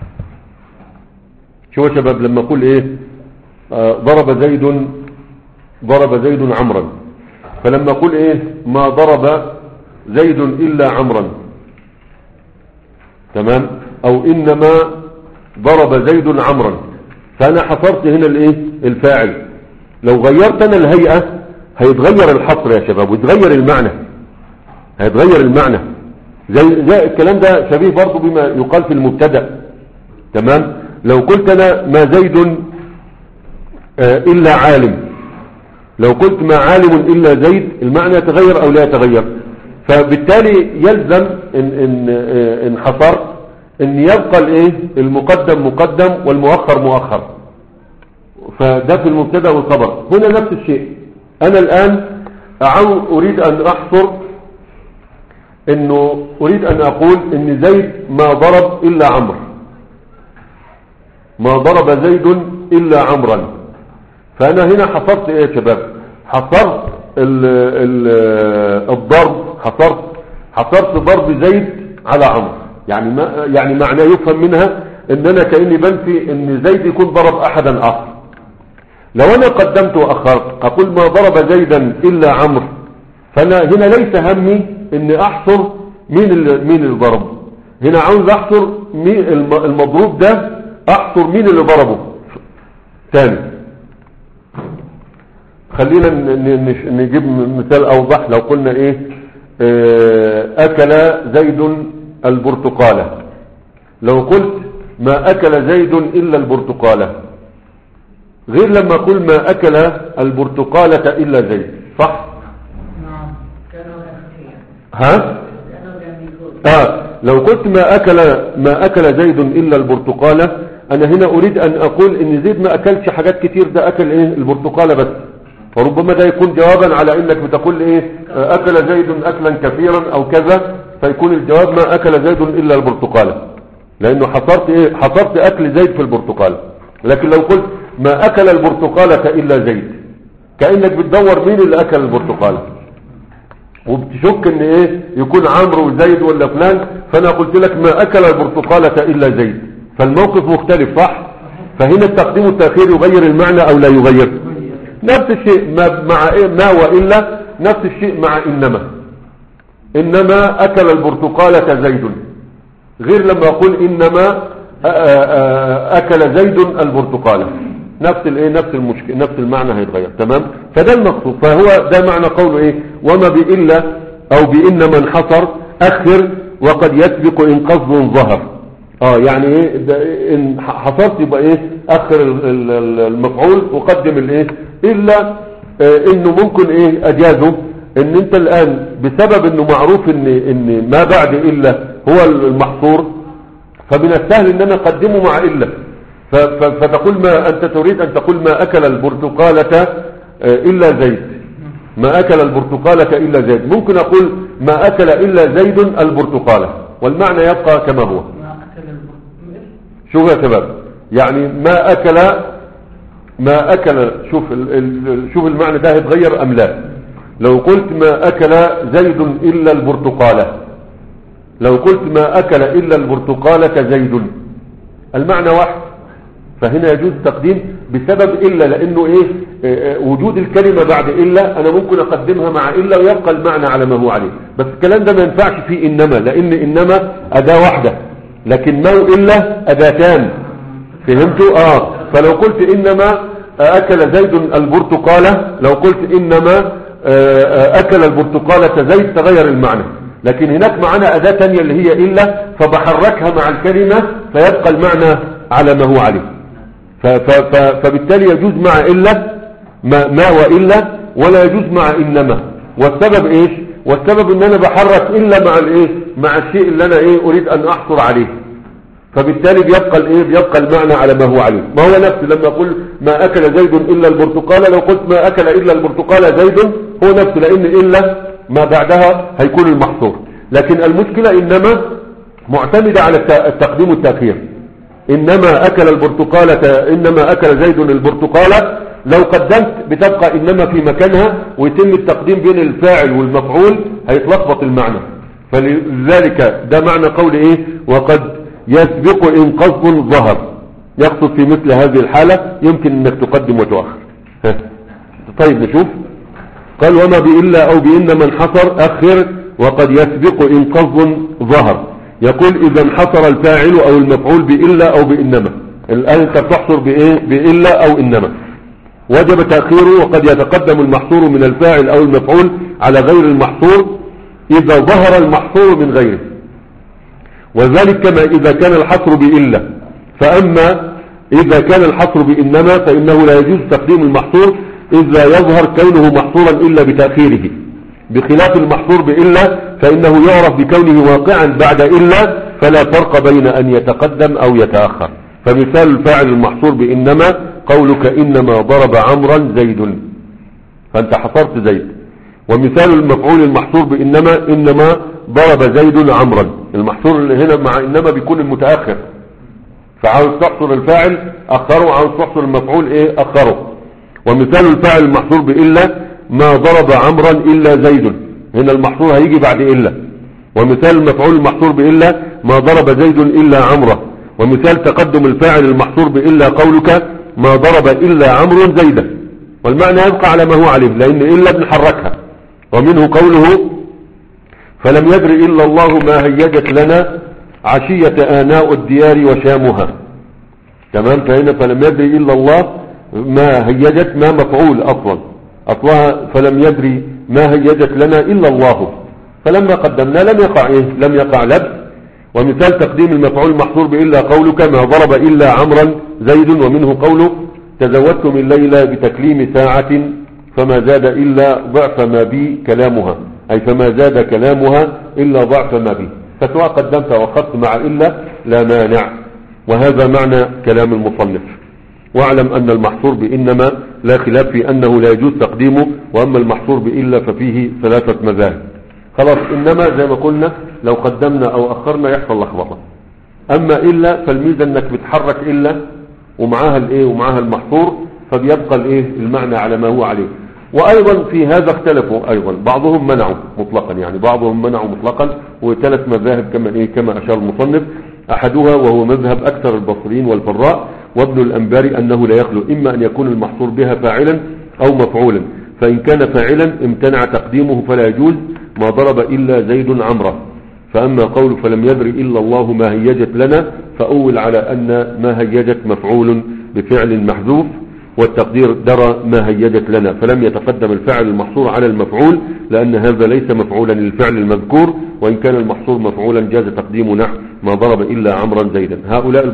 شو يا شباب لما أقول إيه؟ ضرب زيد عمرا، فلما أقول إيه؟ ما ضرب زيد إلا عمرا، تمام، أو إنما ضرب زيد عمرا، فأنا حصرت هنا الإيه؟ الفاعل. لو غيرت أنا الهيئة هيتغير الحصر يا شباب ويتغير المعنى، زي الكلام ده شبيه برضو بما يقال في المبتدأ، تمام. لو قلت أنا ما زيد إلا عالم، لو قلت ما عالم إلا زيد المعنى يتغير أو لا يتغير. فبالتالي يلزم إن حصرت إن يبقى الإيه؟ المقدم مقدم والمؤخر مؤخر. فده في المبتدأ والخبر. هنا نفس الشيء. أنا الآن أريد أن أحصر إنه أريد أن أقول إن زيد ما ضرب إلا عمرو، ما ضرب زيد إلا عمرا. فأنا هنا حصرت إيه يا شباب؟ حصرت الضرب، حصرت ضرب زيد على عمرو. يعني معناه يفهم منها إن أنا كأني بنفي إن زيد يكون ضرب أحدا آخر. لو أنا قدمت وأخرت أقول ما ضرب زيدا إلا عمرو، فأنا هنا ليس همي إن أحصر مين اللي ضربه. هنا عاوز أحصر المضروب ده، أحصر مين اللي ضربه تاني. خلينا نجيب مثال أوضح. لو قلنا إيه؟ أكل زيد البرتقالة، لو قلت ما أكل زيد إلا البرتقالة غير لما أقول ما أكل البرتقالة إلا زيد، صح؟ ها؟ لو قلت ما أكل زيد إلا البرتقالة، أنا هنا أريد أن أقول إن زيد ما أكلش حاجات كتير، ده أكل إيه؟ البرتقالة بس. فربما ده يكون جوابا على إنك بتقول إيه؟ أكل زيد أكلا كثيرا أو كذا، فيكون الجواب ما أكل زيد إلا البرتقالة، لأنه حصرت إيه؟ حصرت أكل زيد في البرتقالة. لكن لو قلت ما أكل البرتقالة إلا زيد، كأنك بتدور مين اللي اكل البرتقالة، وبتشك ان ايه يكون عمرو وزيد ولا فلان، فانا قلت لك ما اكل البرتقالة الا زيد، فالموقف مختلف صح؟ فهنا التقديم والتأخير يغير المعنى او لا يغير؟ نفس الشيء مع ما وإلا، نفس الشيء مع إنما أكل البرتقالة زيد، غير لما أقول إنما أكل زيد البرتقالة، نفس المشكلة، نفس المعنى هيتغير. تمام؟ فده المقصود. فهو ده معنى قوله إيه؟ وما بإلا أو بإنما انحصر أخر وقد يسبق إن قصد ظهر. يعني إيه إن حصرت يبقى إيه أخر المفعول وقدم الإيه إلا إنه ممكن إيه أجازه إن أنت الآن بسبب إنه معروف إن ما بعد إلا هو المحصور، فمن السهل إن أنا أقدمه مع إلا، فتقول ما أنت تريد أن تقول ما أكل البرتقالة إلا زيد، ما أكل البرتقالة إلا زيد. ممكن أقول ما أكل إلا زيد البرتقالة والمعنى يبقى كما هو. شوف يا شباب، يعني ما أكل شوف المعنى ده هيتغير أم لا. لو قلت ما أكل زيد إلا البرتقالة، لو قلت ما أكل إلا البرتقالة زيد، المعنى واحد، فهنا يجوز التقديم بسبب إلا، لأنه إيه وجود الكلمة بعد إلا أنا ممكن أقدمها مع إلا ويبقى المعنى على ما هو عليه. بس الكلام ده ما ينفعش فيه إنما، لأن إنما أداة واحدة، لكن ما وإلا أداتان. فهمتوا؟ فلو قلت إنما أكل زيد البرتقالة، لو قلت إنما أكل البرتقالة زيد تغير المعنى، لكن هناك معنا أداة تانية اللي هي إلا، فبحركها مع الكلمة فيبقى المعنى على ما هو عليه. فبالتالي يجوز مع إلا ما وإلا، ولا يجوز مع إنما. والسبب إيش؟ والسبب إن أنا بحرك إلا مع الإيه؟ مع الشيء اللي أنا إيه أريد أن أحصر عليه، فبالتالي بيبقى الإيه؟ بيبقى المعنى على ما هو عليه. ما هو نفسه لما أقول ما أكل زيد إلا البرتقالة، لو قلت ما أكل إلا البرتقالة زيد هو نفسه، لأن إلا ما بعدها هيكون المحصور. لكن المشكلة إنما معتمدة على التقديم والتأخير. إنما أكل البرتقالة، إنما أكل زيد البرتقالة، لو قدمت بتبقى إنما في مكانها ويتم التقديم بين الفاعل والمفعول، هيتلخبط المعنى. فلذلك ده معنى قول إيه وقد يسبق إن قصد ظهر، يقصد في مثل هذه الحالة يمكن أنك تقدم وتؤخر. طيب نشوف. قال وما بإلا أو بإنما انحصر أخر وقد يسبق إن قصد ظهر. يقول إذا انحصر الفاعل أو المفعول بإلا أو بإنما. الآن أنت بتحصر بإيه؟ بإلا أو إنما، وجب تأخيره. وقد يتقدم المحصور من الفاعل أو المفعول على غير المحصور إذا ظهر المحصور من غيره، وذلك كما إذا كان الحصر بإلا. فأما إذا كان الحصر بإنما فإنه لا يجوز تقديم المحصور إذا يظهر كونه محصورا إلا بتأخيره، بخلاف المحصور بإلا فإنه يعرف بكونه واقعا بعد إلا، فلا فرق بين أن يتقدم أو يتأخر. فمثال الفاعل المحصور بإنما قولك إنما ضرب عمرا زيد، فأنت حصرت زيد. ومثال المفعول المحصور بإنما إنما ضرب زيد عمرا، المحصور هنا مع إنما بيكون المتأخر، فعاوز تحصر الفاعل أخره، وعاوز تحصر المفعول إيه أخره. ومثال الفاعل المحصور بإلا ما ضرب عمرا إلا زيد، هنا المحصور هيجي بعد إلا. ومثال المفعول المحصور بإلا ما ضرب زيد إلا عمرا. ومثال تقدم الفاعل المحصور بإلا قولك ما ضرب إلا عمرو زيدا، والمعنى يبقى على ما هو عليه لأن إلا بنحركها. ومنه قوله فلم يدر إلا الله ما هيجت لنا عشية آناء الديار وشامها. تمام؟ فهنا فلم يدر إلا الله ما هيجت، ما مفعول أصلها فلم يدري ما هيجت لنا إلا الله، فلما قدمنا لم يقع إيه؟ لم يقع لبس. ومثال تقديم المفعول المحصور بإلا قولك ما ضرب إلا عمرا زيد. ومنه قوله تزودت من ليلى بتكليم ساعة فما زاد إلا ضعف ما بي كلامها، أي فما زاد كلامها إلا ضعف ما بي، فسواء قدمت وأخذت مع إلا لا مانع. وهذا معنى كلام المصنف. واعلم أن المحصور بإنما لا خلاف في أنه لا يجوز تقديمه، وأما المحصور بإلا ففيه ثلاثة مذاهب. خلاص إنما زي ما قلنا لو قدمنا أو أخرنا يحصل لخبطة. أما إلا فالميزة أنك بتحرك إلا ومعاها الإيه ومعاها المحصور، فبيبقى الإيه المعنى على ما هو عليه. وأيضا في هذا اختلفوا أيضا، بعضهم منعوا مطلقا، يعني بعضهم منعوا مطلقا، وثلاث مذاهب كما أشار المصنف. أحدها وهو مذهب أكثر البصريين والفراء وابن الأنباري أنه لا يخلو إما أن يكون المحصور بها فاعلا أو مفعولا، فإن كان فاعلا امتنع تقديمه فلا يجوز ما ضرب إلا زيد عمرة. فأما قول فلم يدر إلا الله ما هيجت لنا فأول على أن ما هيجت مفعول بفعل محذوف، والتقدير درى ما هيجت لنا، فلم يتقدم الفعل المحصور على المفعول لأن هذا ليس مفعولا للفعل المذكور، وإن كان المحصور مفعولا جاز تقديم نحو ما ضرب إلا عمرا زيدا. هؤلاء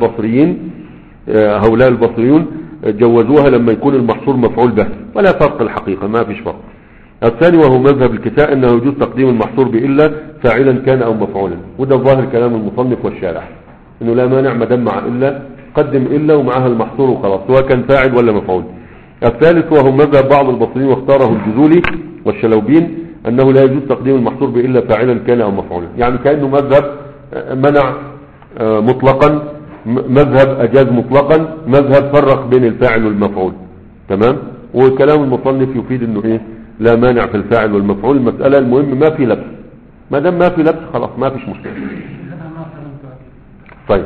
البصريون جوزوها لما يكون المحصور مفعول به، ولا فرق الحقيقة، ما فيش فرق. الثاني وهو مذهب الكساء أنه يجوز تقديم المحصور بإلا فاعلا كان أو مفعولا، وده ظاهر كلام المصنف والشارح أنه لا مانع ما دام مع إلا قدم إلا ومعها المحصور وخلاص، سواء كان فاعل ولا مفعول. الثالث وهو مذهب بعض البصريين واختاره الجزولي والشلوبين أنه لا يجوز تقديم المحصور بإلا فاعلا كان أو مفعولا، يعني كأنه مذهب منع مطلقا، مذهب أجاز مطلقا، مذهب فرق بين الفاعل والمفعول. تمام. وكلام المصنف يفيد أنه إيه لا مانع في الفاعل والمفعول، المسألة المهم ما في لبس، ما دام ما في لبس خلاص ما فيش مشكلة. طيب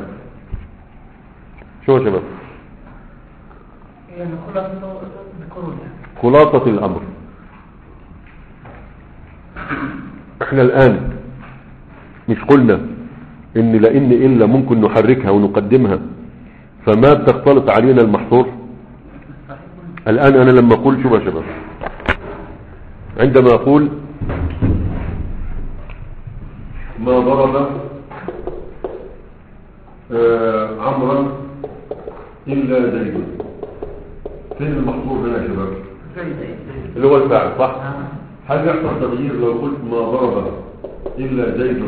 شو يا شباب؟ يعني خلاصة الأمر، احنا الآن مش قلنا ان لان إلا ممكن نحركها ونقدمها فما بتختلط علينا المحصور. الآن أنا لما أقول شو يا شباب، عندما أقول ما ضرب عمرا إلا زيد، فين المحصور هنا يا شباب؟ اللي هو الفاعل صح؟ هل يحصل تغيير لو قلت ما ضرب إلا زيد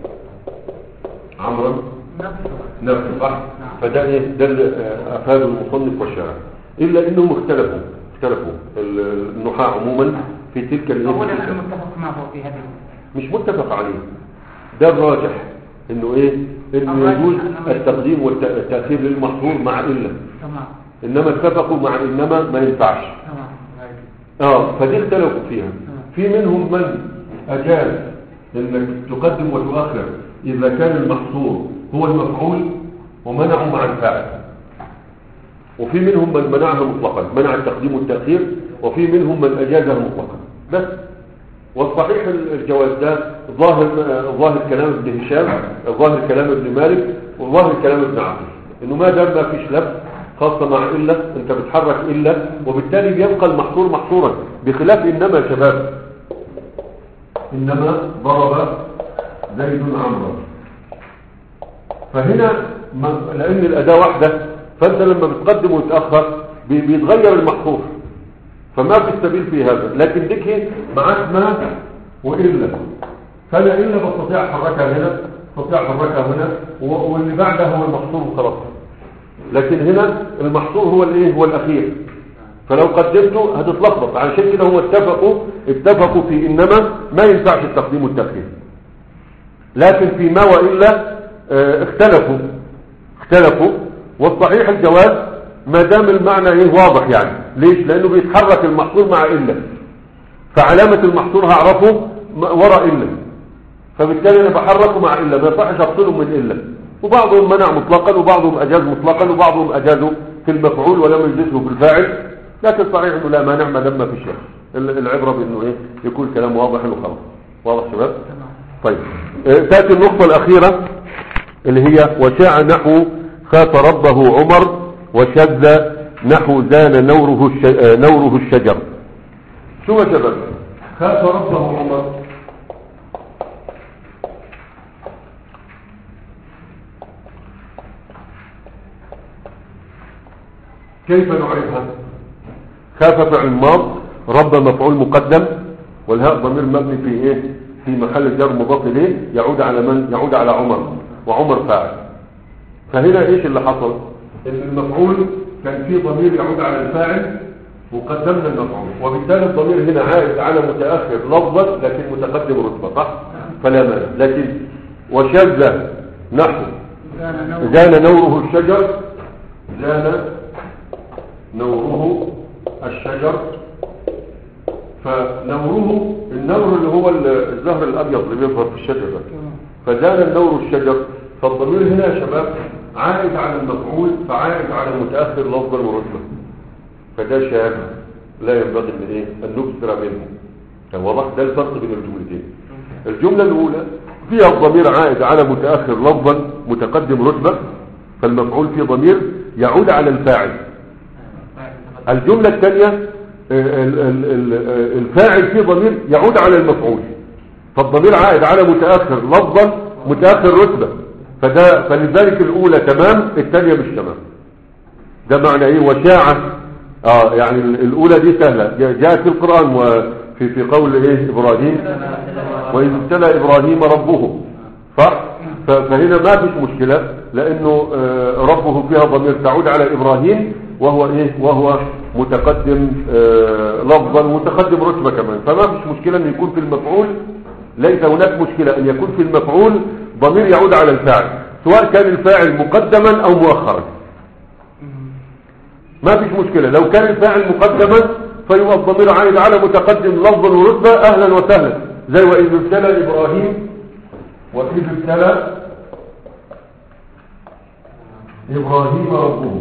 عمرا نفسه صح؟ فده ايه ده أفاد المصنف والشارع، إلا إنهم اختلفوا النحاة عموما في تلك أولا أنا متفق معه في هذه، مش متفق عليه، ده الراجح انه ايه انه يجوز التقديم والتأخير للمحظور مع إلا، انما اتفقوا مع انما ما ينفعش. فدي اختلفوا فيها. في منهم من اجاز انك تقدم وتؤخر اذا كان المحصور هو المفعول ومنعه مع الفاعل، وفي منهم من منعها مطلقا، منع التقديم والتأخير، وفي منهم من اجازها مطلقا بس. والصحيح الجواز ده ظاهر كلام ابن هشام، ظاهر كلام ابن مالك، وظاهر كلام ابن عاصم، انه ما دام ما فيش لبس خاصة مع إلا انت بتحرك إلا، وبالتالي بيبقى المحصور محصورا، بخلاف إنما يا شباب، إنما ضرب زيد عمرا، فهنا لأن الأداة واحدة، فأنت لما بتقدم وتأخر بيتغير المحصور، فما في السبيل في هذا. لكن ديك معاك ما وإلا، فأنا إلا بستطيع أحركها هنا، بستطيع أحركها هنا، واللي بعدها هو المحصور وخلاص. لكن هنا المحصور هو الايه هو الأخير، فلو قدمته هتتلخبط. عشان كده هم اتفقوا في إنما ما ينفعش التقديم والتأخير، لكن في ما وإلا اختلفوا. والصحيح الجواز ما دام المعنى ايه واضح. يعني ليش؟ لانه بيتحرك المحصور مع إلا، فعلامة المحصور هعرفه وراء إلا، فبالتالي انا بحركه مع إلا، ما يصحش افصله من إلا. وبعضهم منع مطلقا، وبعضهم اجاز مطلقا، وبعضهم اجازه في المفعول ولم يجزه في الفاعل. لكن صحيح انه لا مانع ما دام ما في شيء. العبرة بانه ايه يكون كلام واضح وخلاص. واضح شباب؟ طيب تأتي النقطة الأخيرة اللي هي وشاع نحو خاف ربه عمر، وشذ نحو زان نوره الشجر. شو يا شباب؟ خاف ربه عمر كيف نعرفها؟ خاف فعل ماض، رب مفعول مقدم، والهاء ضمير مبني في ايه؟ في محل جر مضاف اليه، يعود على من؟ يعود على عمر، وعمر فاعل. فهنا ايش اللي حصل؟ ان المفعول كان فيه ضمير يعود على الفاعل وقدمنا المفعول، وبالتالي الضمير هنا عائد على متأخر لفظا لكن متقدم رتبة صح؟ فلا مانع. لكن وشذ نحو زان نوره الشجر، زان نوره الشجر فنوره النور اللي هو الزهر الابيض اللي بيظهر في الشجر ده، فزال النور الشجر. فالضمير هنا يا شباب عائد على المفعول، فعائد على متاخر لفظا ورتبه، فده شاذ لا ينبغي ان نكثر منه. واضح؟ ده الفرق بين الجملتين. الجمله الاولى فيها الضمير عائد على متاخر لفظا متقدم رتبه، فالمفعول فيه ضمير يعود على الفاعل. الجمله الثانيه الفاعل فيه ضمير يعود على المفعول، فالضمير عائد على متاخر لفظا متاخر رتبه، فلذلك الاولى تمام الثانيه مش تمام. ده معنى ايه؟ وشاعه. يعني الاولى دي سهله، جاءت في القران وفي قول ايه ابراهيم واذ ابتلى ابراهيم ربه، صح؟ فهنا ما فيش مشكله لانه ربه فيها ضمير تعود على ابراهيم، وهو ايه؟ وهو متقدم لفظا ومتقدم رتبه كمان، فما فيش مشكله ان يكون في المفعول، ليس هناك مشكله ان يكون في المفعول ضمير يعود على الفاعل، سواء كان الفاعل مقدما او مؤخرا، ما فيش مشكله. لو كان الفاعل مقدما فيبقى الضمير عائد على متقدم لفظا ورتبه، اهلا وسهلا، زي واذ ابتلى ابراهيم واذ ابتلى ابراهيم ربه.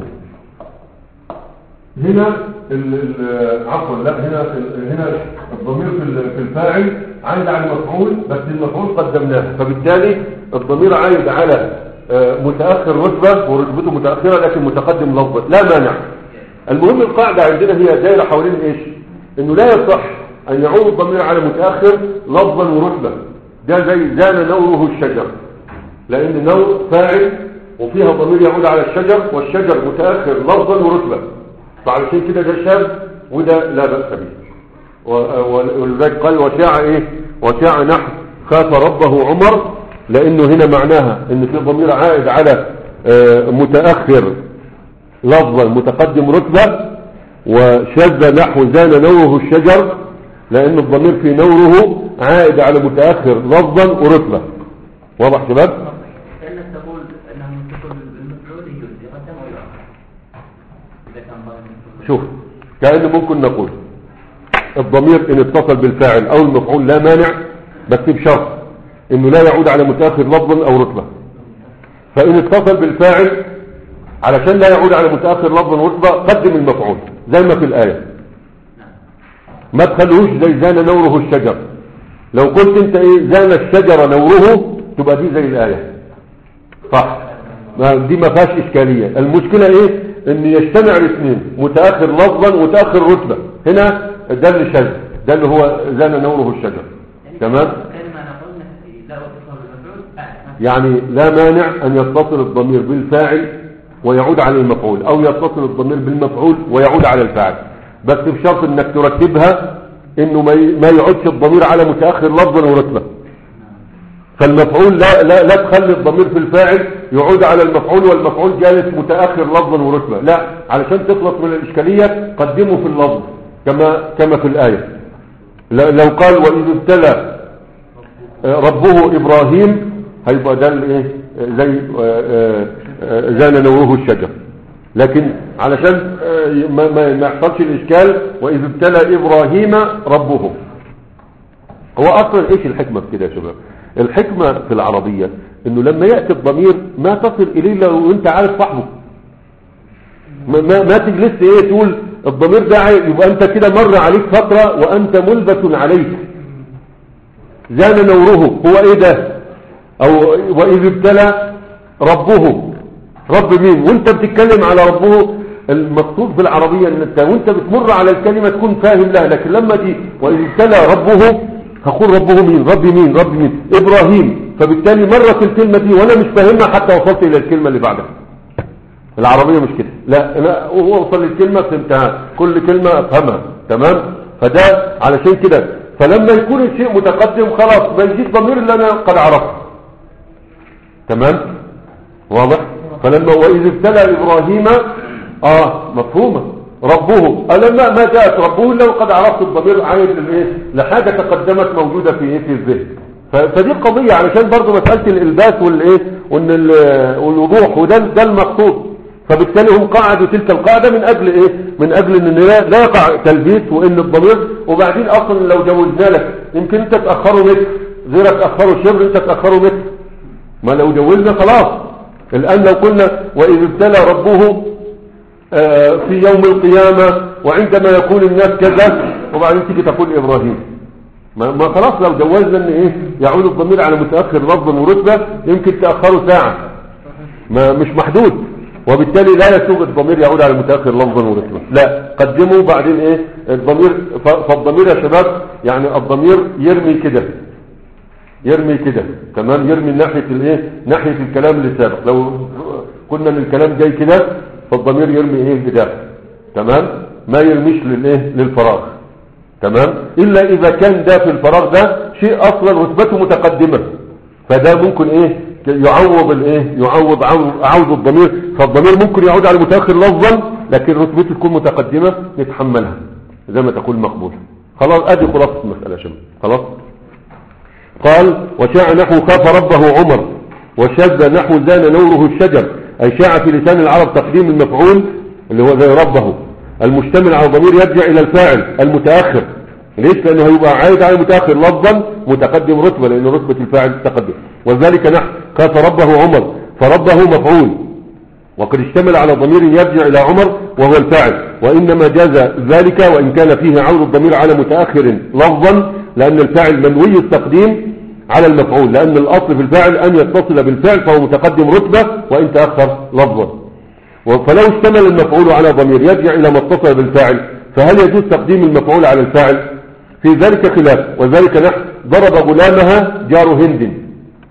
هنا عفوا لا، هنا الضمير في الفاعل عائد على المفعول، بس المفعول قدمناه، فبالتالي الضمير عائد على متاخر رتبه ورتبته متاخره لكن متقدم لفظا، لا مانع. المهم القاعده عندنا هي دايره حوالين ايش؟ انه لا يصح ان يعود الضمير على متاخر لفظا ورتبه، ده زي زان نوره الشجر، لان نور فاعل وفيها ضمير يعود على الشجر، والشجر متاخر لفظا ورتبه، فعلشان كده ده شاذ وده لا بأس به. ولذلك قال وشاع ايه؟ وشاع نحو خاف ربه عمر، لانه هنا معناها ان في ضمير عائد على متاخر لفظا متقدم رتبه، وشذ نحو زان نوره الشجر، لان الضمير في نوره عائد على متاخر لفظا ورتبه. واضح شباب؟ كأنك تقول انه متصل بالمفعول يجوز يقدم ويؤخر اذا كان ضمير. شوف، كأن ممكن نقول الضمير ان اتصل بالفاعل او المفعول لا مانع، بس بشرط انه لا يعود على متاخر لفظا او رتبه. فان اتصل بالفاعل علشان لا يعود على متاخر لفظا ورتبه قدم المفعول زي ما في الايه، ما تخلوش زي زان نوره الشجر. لو قلت انت ايه زان الشجر نوره تبقى دي زي الايه، صح؟ دي ما فيهاش اشكاليه. المشكله ايه؟ ان يجتمع الاثنين، متاخر لفظا ومتاخر رتبه، هنا ده اللي شذ، ده اللي هو زان نوره الشجر. تمام؟ يعني لا مانع ان يتصل الضمير بالفاعل ويعود على المفعول، او يتصل الضمير بالمفعول ويعود على الفاعل، بس بشرط انك ترتبها انه ما يعودش الضمير على متاخر لفظا ورتبه. فالمفعول لا تخلي الضمير في الفاعل يعود على المفعول والمفعول جالس متاخر لفظا ورتبه، لا، علشان تخلص من الاشكاليه قدمه في اللفظ كما في الايه. لو قال واذ ابتلى ربه ابراهيم هيبقى ده الايه زي زان نوره الشجر، لكن علشان ما يحصلش الاشكال واذ ابتلى ابراهيم ربه. هو اصلا ايش الحكمه في كده يا شباب؟ الحكمه في العربيه انه لما ياتي الضمير ما تصل اليه لو انت عارف صاحبه، ما تجلس ايه تقول الضمير ده يبقى انت كده مر عليك فتره وانت ملبس عليك. زان نوره هو ايه ده؟ او واذ ابتلى ربه، رب مين؟ وانت بتتكلم على ربه، المقصود في العربيه ان انت وانت بتمر على الكلمه تكون فاهم لها، لكن لما دي واذ ابتلى ربه هقول ربه مين؟ رب مين؟ رب مين؟ ابراهيم، فبالتالي مرت الكلمه دي وانا مش فاهمها حتى وصلت الى الكلمه اللي بعدها. العربيه مش كده، لا هو وصل للكلمه فهمتها، كل كلمه افهمها، تمام؟ فده علشان كده، فلما يكون الشيء متقدم خلاص ما يجيش ضمير اللي انا قد عرفته، تمام؟ واضح؟ فلما واذ ابتلى ابراهيم مفهومه ربه، لما ما جاءت ربه الا وقد عرفت الضمير عايد لايه؟ لحاجه تقدمت موجوده في ايه؟ في الذهن. فدي قضيه علشان برضو مساله الالباس والايه والوضوح، وده المقصود. فبالتالي هم قاعدوا تلك القاعدة من أجل إيه؟ من أجل أن لا يقع تلبيس وإن الضمير. وبعدين أصلا لو جوزنا لك يمكن أنت تأخره متر، غيرك تأخره شبر، أنت تأخره متر. ما لو جوزنا خلاص. الآن لو قلنا وإذ ابتلى ربه في يوم القيامة وعندما يكون الناس كذا، وبعدين تيجي تقول إبراهيم، ما خلاص لو جوزنا أن إيه يعود الضمير على متأخر لفظا ورتبة يمكن تأخره ساعة، ما مش محدود، وبالتالي لا يسوغ الضمير يعود على المتأخر لفظا ورتبة، لا قدموا بعدين ايه الضمير. فالضمير يا شباب يعني الضمير يرمي كده تمام، يرمي ناحية الايه ناحية الكلام اللي سابق. لو قلنا ان الكلام جاي كده فالضمير يرمي ايه بداخل تمام، ما يرميش للايه للفراغ تمام، الا اذا كان ده في الفراغ ده شيء اصلا رتبته متقدمة، فده ممكن ايه يعوض الايه عوض الضمير. فالضمير ممكن يعود على المتاخر لفظا لكن رتبته تكون متقدمه نتحملها زي ما تقول مقبوله. خلاص ادي خلاصه المساله يا شباب. خلاص قال وشاع نحو خاف ربه عمر وشذ نحو زان نوره الشجر، اي شاع في لسان العرب تقديم المفعول اللي هو زي ربه المشتمل على ضمير يرجع الى الفاعل المتاخر. ليش؟ لانه هيبقى عايد على المتاخر لفظا متقدم رتبه، لان رتبه الفاعل تقدم. وذلك نحو خاف ربه عمر، فربه مفعول وقد اشتمل على ضمير يرجع الى عمر وهو الفاعل، وانما جاز ذلك وان كان فيه عود الضمير على متاخر لفظا، لان الفاعل منوي التقديم على المفعول، لان الاصل في الفاعل ان يتصل بالفعل فهو متقدم رتبه وان تاخر لفظا. فلو اشتمل المفعول على ضمير يرجع الى ما اتصل بالفاعل فهل يجوز تقديم المفعول على الفاعل؟ في ذلك خلاف. وذلك نحو ضرب غلامها جار هند.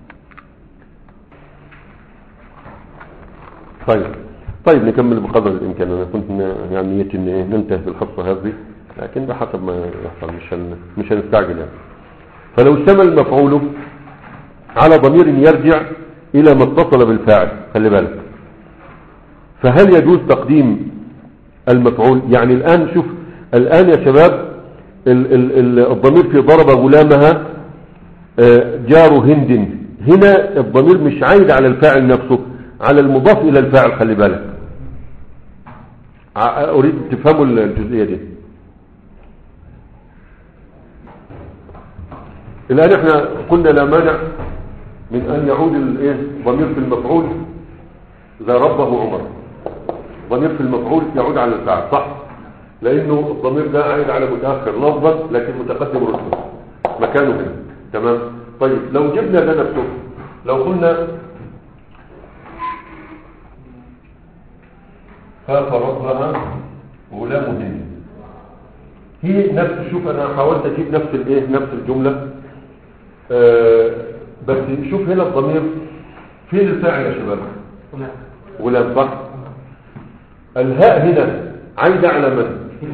طيب نكمل بقدر الامكان. انا كنت يعني نيتي ان ننتهي بالحصه هذه، لكن بحسب ما يحصل مش هنستعجل يعني. فلو اشتمل المفعول على ضمير يرجع الى ما اتصل بالفاعل، خلي بالك، فهل يجوز تقديم المفعول؟ يعني الان شوف، الان يا شباب الضمير في ضرب غلامها جار هند، هنا الضمير مش عايد على الفاعل نفسه، على المضاف الى الفاعل. خلي بالك، اريد تفهموا الجزئية دي. الان احنا قلنا لا مانع من ان يعود الضمير في المفعول زي ربه عمر، ضمير في المفعول يعود على الفاعل، صح؟ لانه الضمير ده عايد على متاخر لفظا لكن متقدم رتبه مكانه هنا، تمام. طيب لو جبنا ده نفسه، لو قلنا خاف ربها غلام هند، هي نفس، شوف انا حاولت اجيب نفس الجمله، بس شوف هنا الضمير فين الفاعل يا شباب؟ غلام، صح؟ الهاء هنا عايده على من؟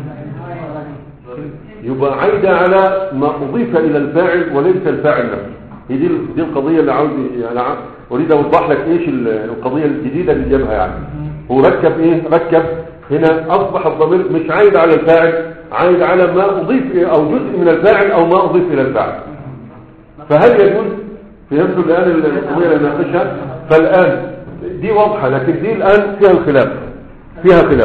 يبقى عايده على ما اضيف الى الفاعل وليس الفاعل نفسه. هي دي القضيه اللي عاوز يعني اريد اوضح لك ايش القضيه الجديده اللي جابها. يعني هو ركب هنا اصبح الضمير مش عايد على الفاعل، عايد على ما اضيف او جزء من الفاعل او ما اضيف الى الفاعل. فهل يجوز؟ فهمتوا الان القضيه اللي ناقشها؟ فالان دي واضحه، لكن دي الان فيها خلاف.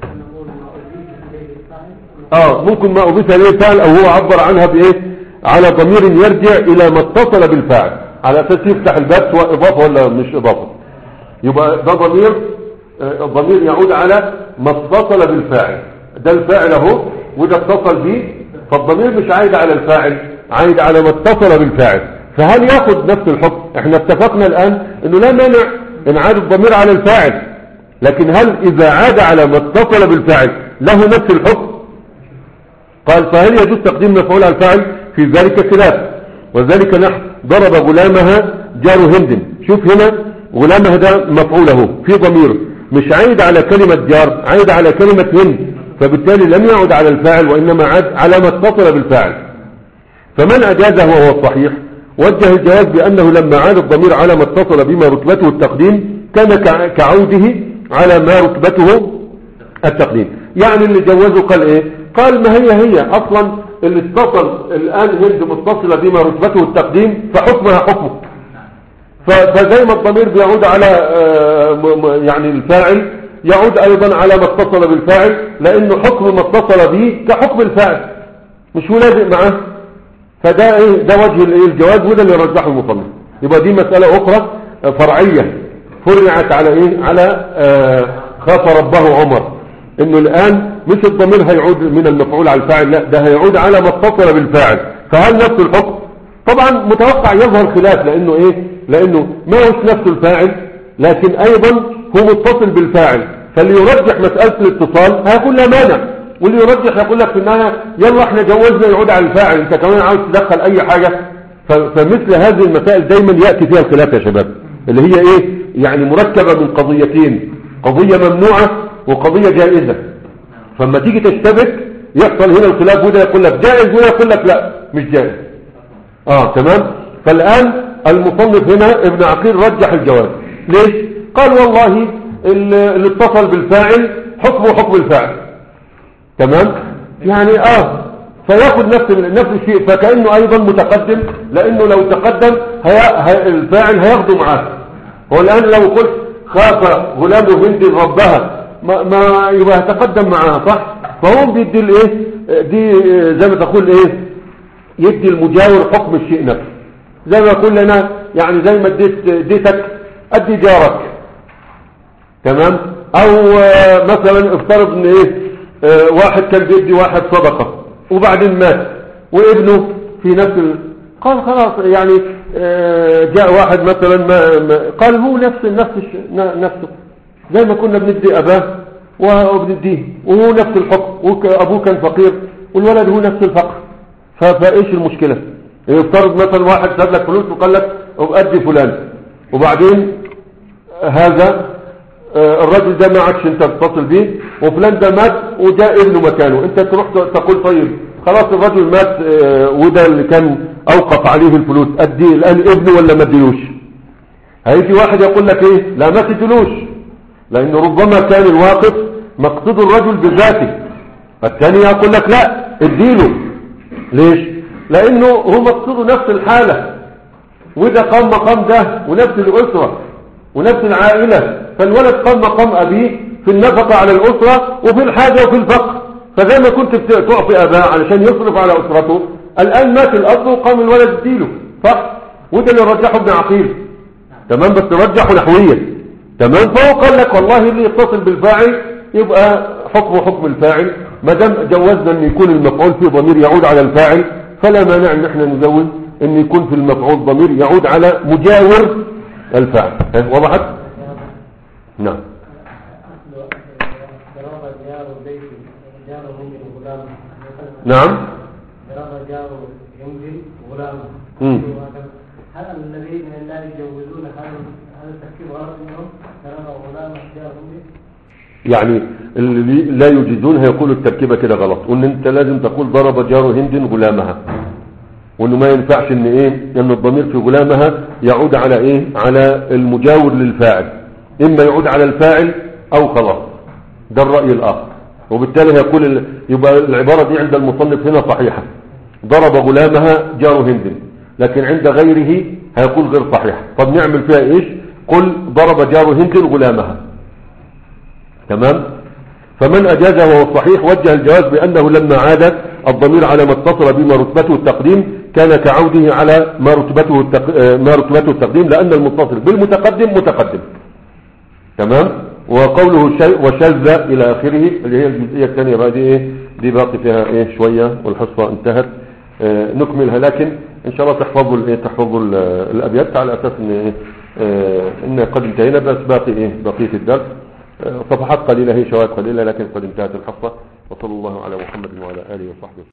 ممكن ما اضيف اليه الفاعل او هو عبر عنها على ضمير يرجع الى ما اتصل بالفاعل على اساس يفتح الباب سواء اضافه ولا مش اضافه. يبقى ده الضمير يعود على ما اتصل بالفاعل، ده الفاعل اهو وده اتصل به، فالضمير مش عايد على الفاعل، عايد على ما اتصل بالفاعل. فهل ياخذ نفس الحكم؟ احنا اتفقنا الان انه لا مانع ان عاد الضمير على الفاعل، لكن هل اذا عاد على ما اتصل بالفاعل له نفس الحكم؟ قال فهل يجوز تقديم مفعول على الفاعل؟ في ذلك خلاف. وذلك نحو ضرب غلامها جار هند. شوف هنا غلامها ده مفعوله في ضمير مش عايد على كلمة جار، عايد على كلمة هند، فبالتالي لم يعد على الفاعل وإنما عاد على ما اتصل بالفاعل. فمن أجازه وهو الصحيح وجه الجواز بأنه لما عاد الضمير على ما اتصل بما رتبته التقديم كان كعوده على ما رتبته التقديم. يعني اللي جوزه قال قال ما هي اصلا اللي اتصل الان هند متصله بما رتبته التقديم فحكمها حكمه. فزي ما الضمير بيعود على يعني الفاعل يعود ايضا على ما اتصل بالفاعل، لانه حكم ما اتصل به كحكم الفاعل مش هو لازق معاه. فده ايه، ده وجه الجواز، وده اللي رجحه المصنف. يبقى دي مسألة اخرى فرعية فرعت على ايه، على خاف ربه عمر، انه الان مش الضمير هيعود من المفعول على الفاعل، لا ده هيعود على ما اتصل بالفاعل. فهل نفس الحكم؟ طبعا متوقع يظهر خلاف، لانه ايه، لانه ما هوش نفس الفاعل، لكن ايضا هو متصل بالفاعل. فاللي يرجح مسألة الاتصال هيكون لا مانع، واللي يرجح يقول لك في النهاية يلا احنا جوزنا يعود على الفاعل، انت كمان عاوز تدخل اي حاجة. فمثل هذه المسائل دايما يأتي فيها الخلاف يا شباب، اللي هي ايه، يعني مركبة من قضيتين، قضية ممنوعة وقضية جائزة. فلما تيجي تشتبك يحصل هنا الخلاف، وده يقول لك جائز وده يقول لك لا مش جائز. تمام. فالآن المصنف هنا ابن عقيل رجح الجواز. ليش؟ قال والله اللي اتصل بالفاعل حكمه حكم الفاعل. تمام. يعني فياخد نفس الشيء، فكأنه ايضا متقدم، لانه لو تقدم الفاعل هياخده معاه. هو الان لو قلت خاف غلام هند ربها ما يبقى تقدم معاه، صح؟ فهو بيدي الايه دي زي ما تقول ايه، يدي المجاور حكم الشيء نفسه. زي ما يقول لنا يعني زي ما اديتك ادي جارك. تمام. او مثلا افترض ان ايه، واحد كان بيدي واحد صدقة وبعدين مات وابنه في نفس قال خلاص يعني جاء واحد مثلا قال هو نفسه زي ما كنا بندي اباه وبنديه، وهو نفس الحكم، وابوه كان فقير والولد هو نفس الفقر. فايش المشكلة؟ يفترض مثلا واحد ساب لك فلوس وقال لك ادي فلان، وبعدين هذا الرجل ده ما عادش انت تتصل بيه، وفلان ده مات وجاء ابنه مكانه، انت تروح تقول طيب خلاص الرجل مات وده اللي كان اوقف عليه الفلوس، ادي الان ابنه ولا ما اديلوش؟ هيجي واحد يقول لك ايه، لا ما تديلوش، لانه ربما كان الواقف مقصود الرجل بذاته. الثاني يقول لك لا اديله. ليش؟ لانه هو مقصوده نفس الحالة، وده قام مقام ده، ونفس الاسرة ونفس العائلة. فالولد قام مقام أبيه في النفقة على الأسرة وفي الحاجة وفي الفقر. فزي ما كنت تعطي أباه علشان يصرف على أسرته، الآن مات الأب وقام الولد يديله، صح؟ وده اللي رجحه ابن عقيل. تمام. بس رجحه نحويا. تمام. فهو قال لك والله اللي يتصل بالفاعل يبقى حكمه حكم الفاعل، ما دام جوزنا ان يكون المفعول فيه ضمير يعود على الفاعل، فلا مانع ان احنا نزود ان يكون في المفعول ضمير يعود على مجاور الفاعل. وضحت؟ نعم. نعم. هل الذين لا يجوزون هذا التركيب غلط منهم؟ غلام يعني اللي لا يجوزون هيقولوا التركيبة كده غلط، وان انت لازم تقول ضرب جار هند غلامها، وانه ما ينفعش ان ايه، ان الضمير في غلامها يعود على ايه، على المجاور للفاعل، اما يعود على الفاعل او خلاص. ده الرأي الاخر. وبالتالي هيقول يبقى العبارة دي عند المصنف هنا صحيحة، ضرب غلامها جار هند، لكن عند غيره هيقول غير صحيح. طب نعمل فيها ايش؟ قل ضرب جار هند غلامها. تمام. فمن اجازه وهو صحيح وجه الجواز بانه لما عاد الضمير على ما اتصل بما رتبته التقديم كان كعوده على ما رتبته التقديم، لان المتصل بالمتقدم متقدم. تمام. وقوله وشذ الى اخره اللي هي الجزئيه الثانيه بقى، دي ايه، دي باقي فيها ايه شويه والحصه انتهت. نكملها، لكن ان شاء الله تحفظوا الابيات على اساس ان قد انتهينا، بس باقي بقيه الدرس صفحات قليله، هي شوائب قليله، لكن قد انتهت الحصه. وصلى الله على محمد وعلى اله وصحبه.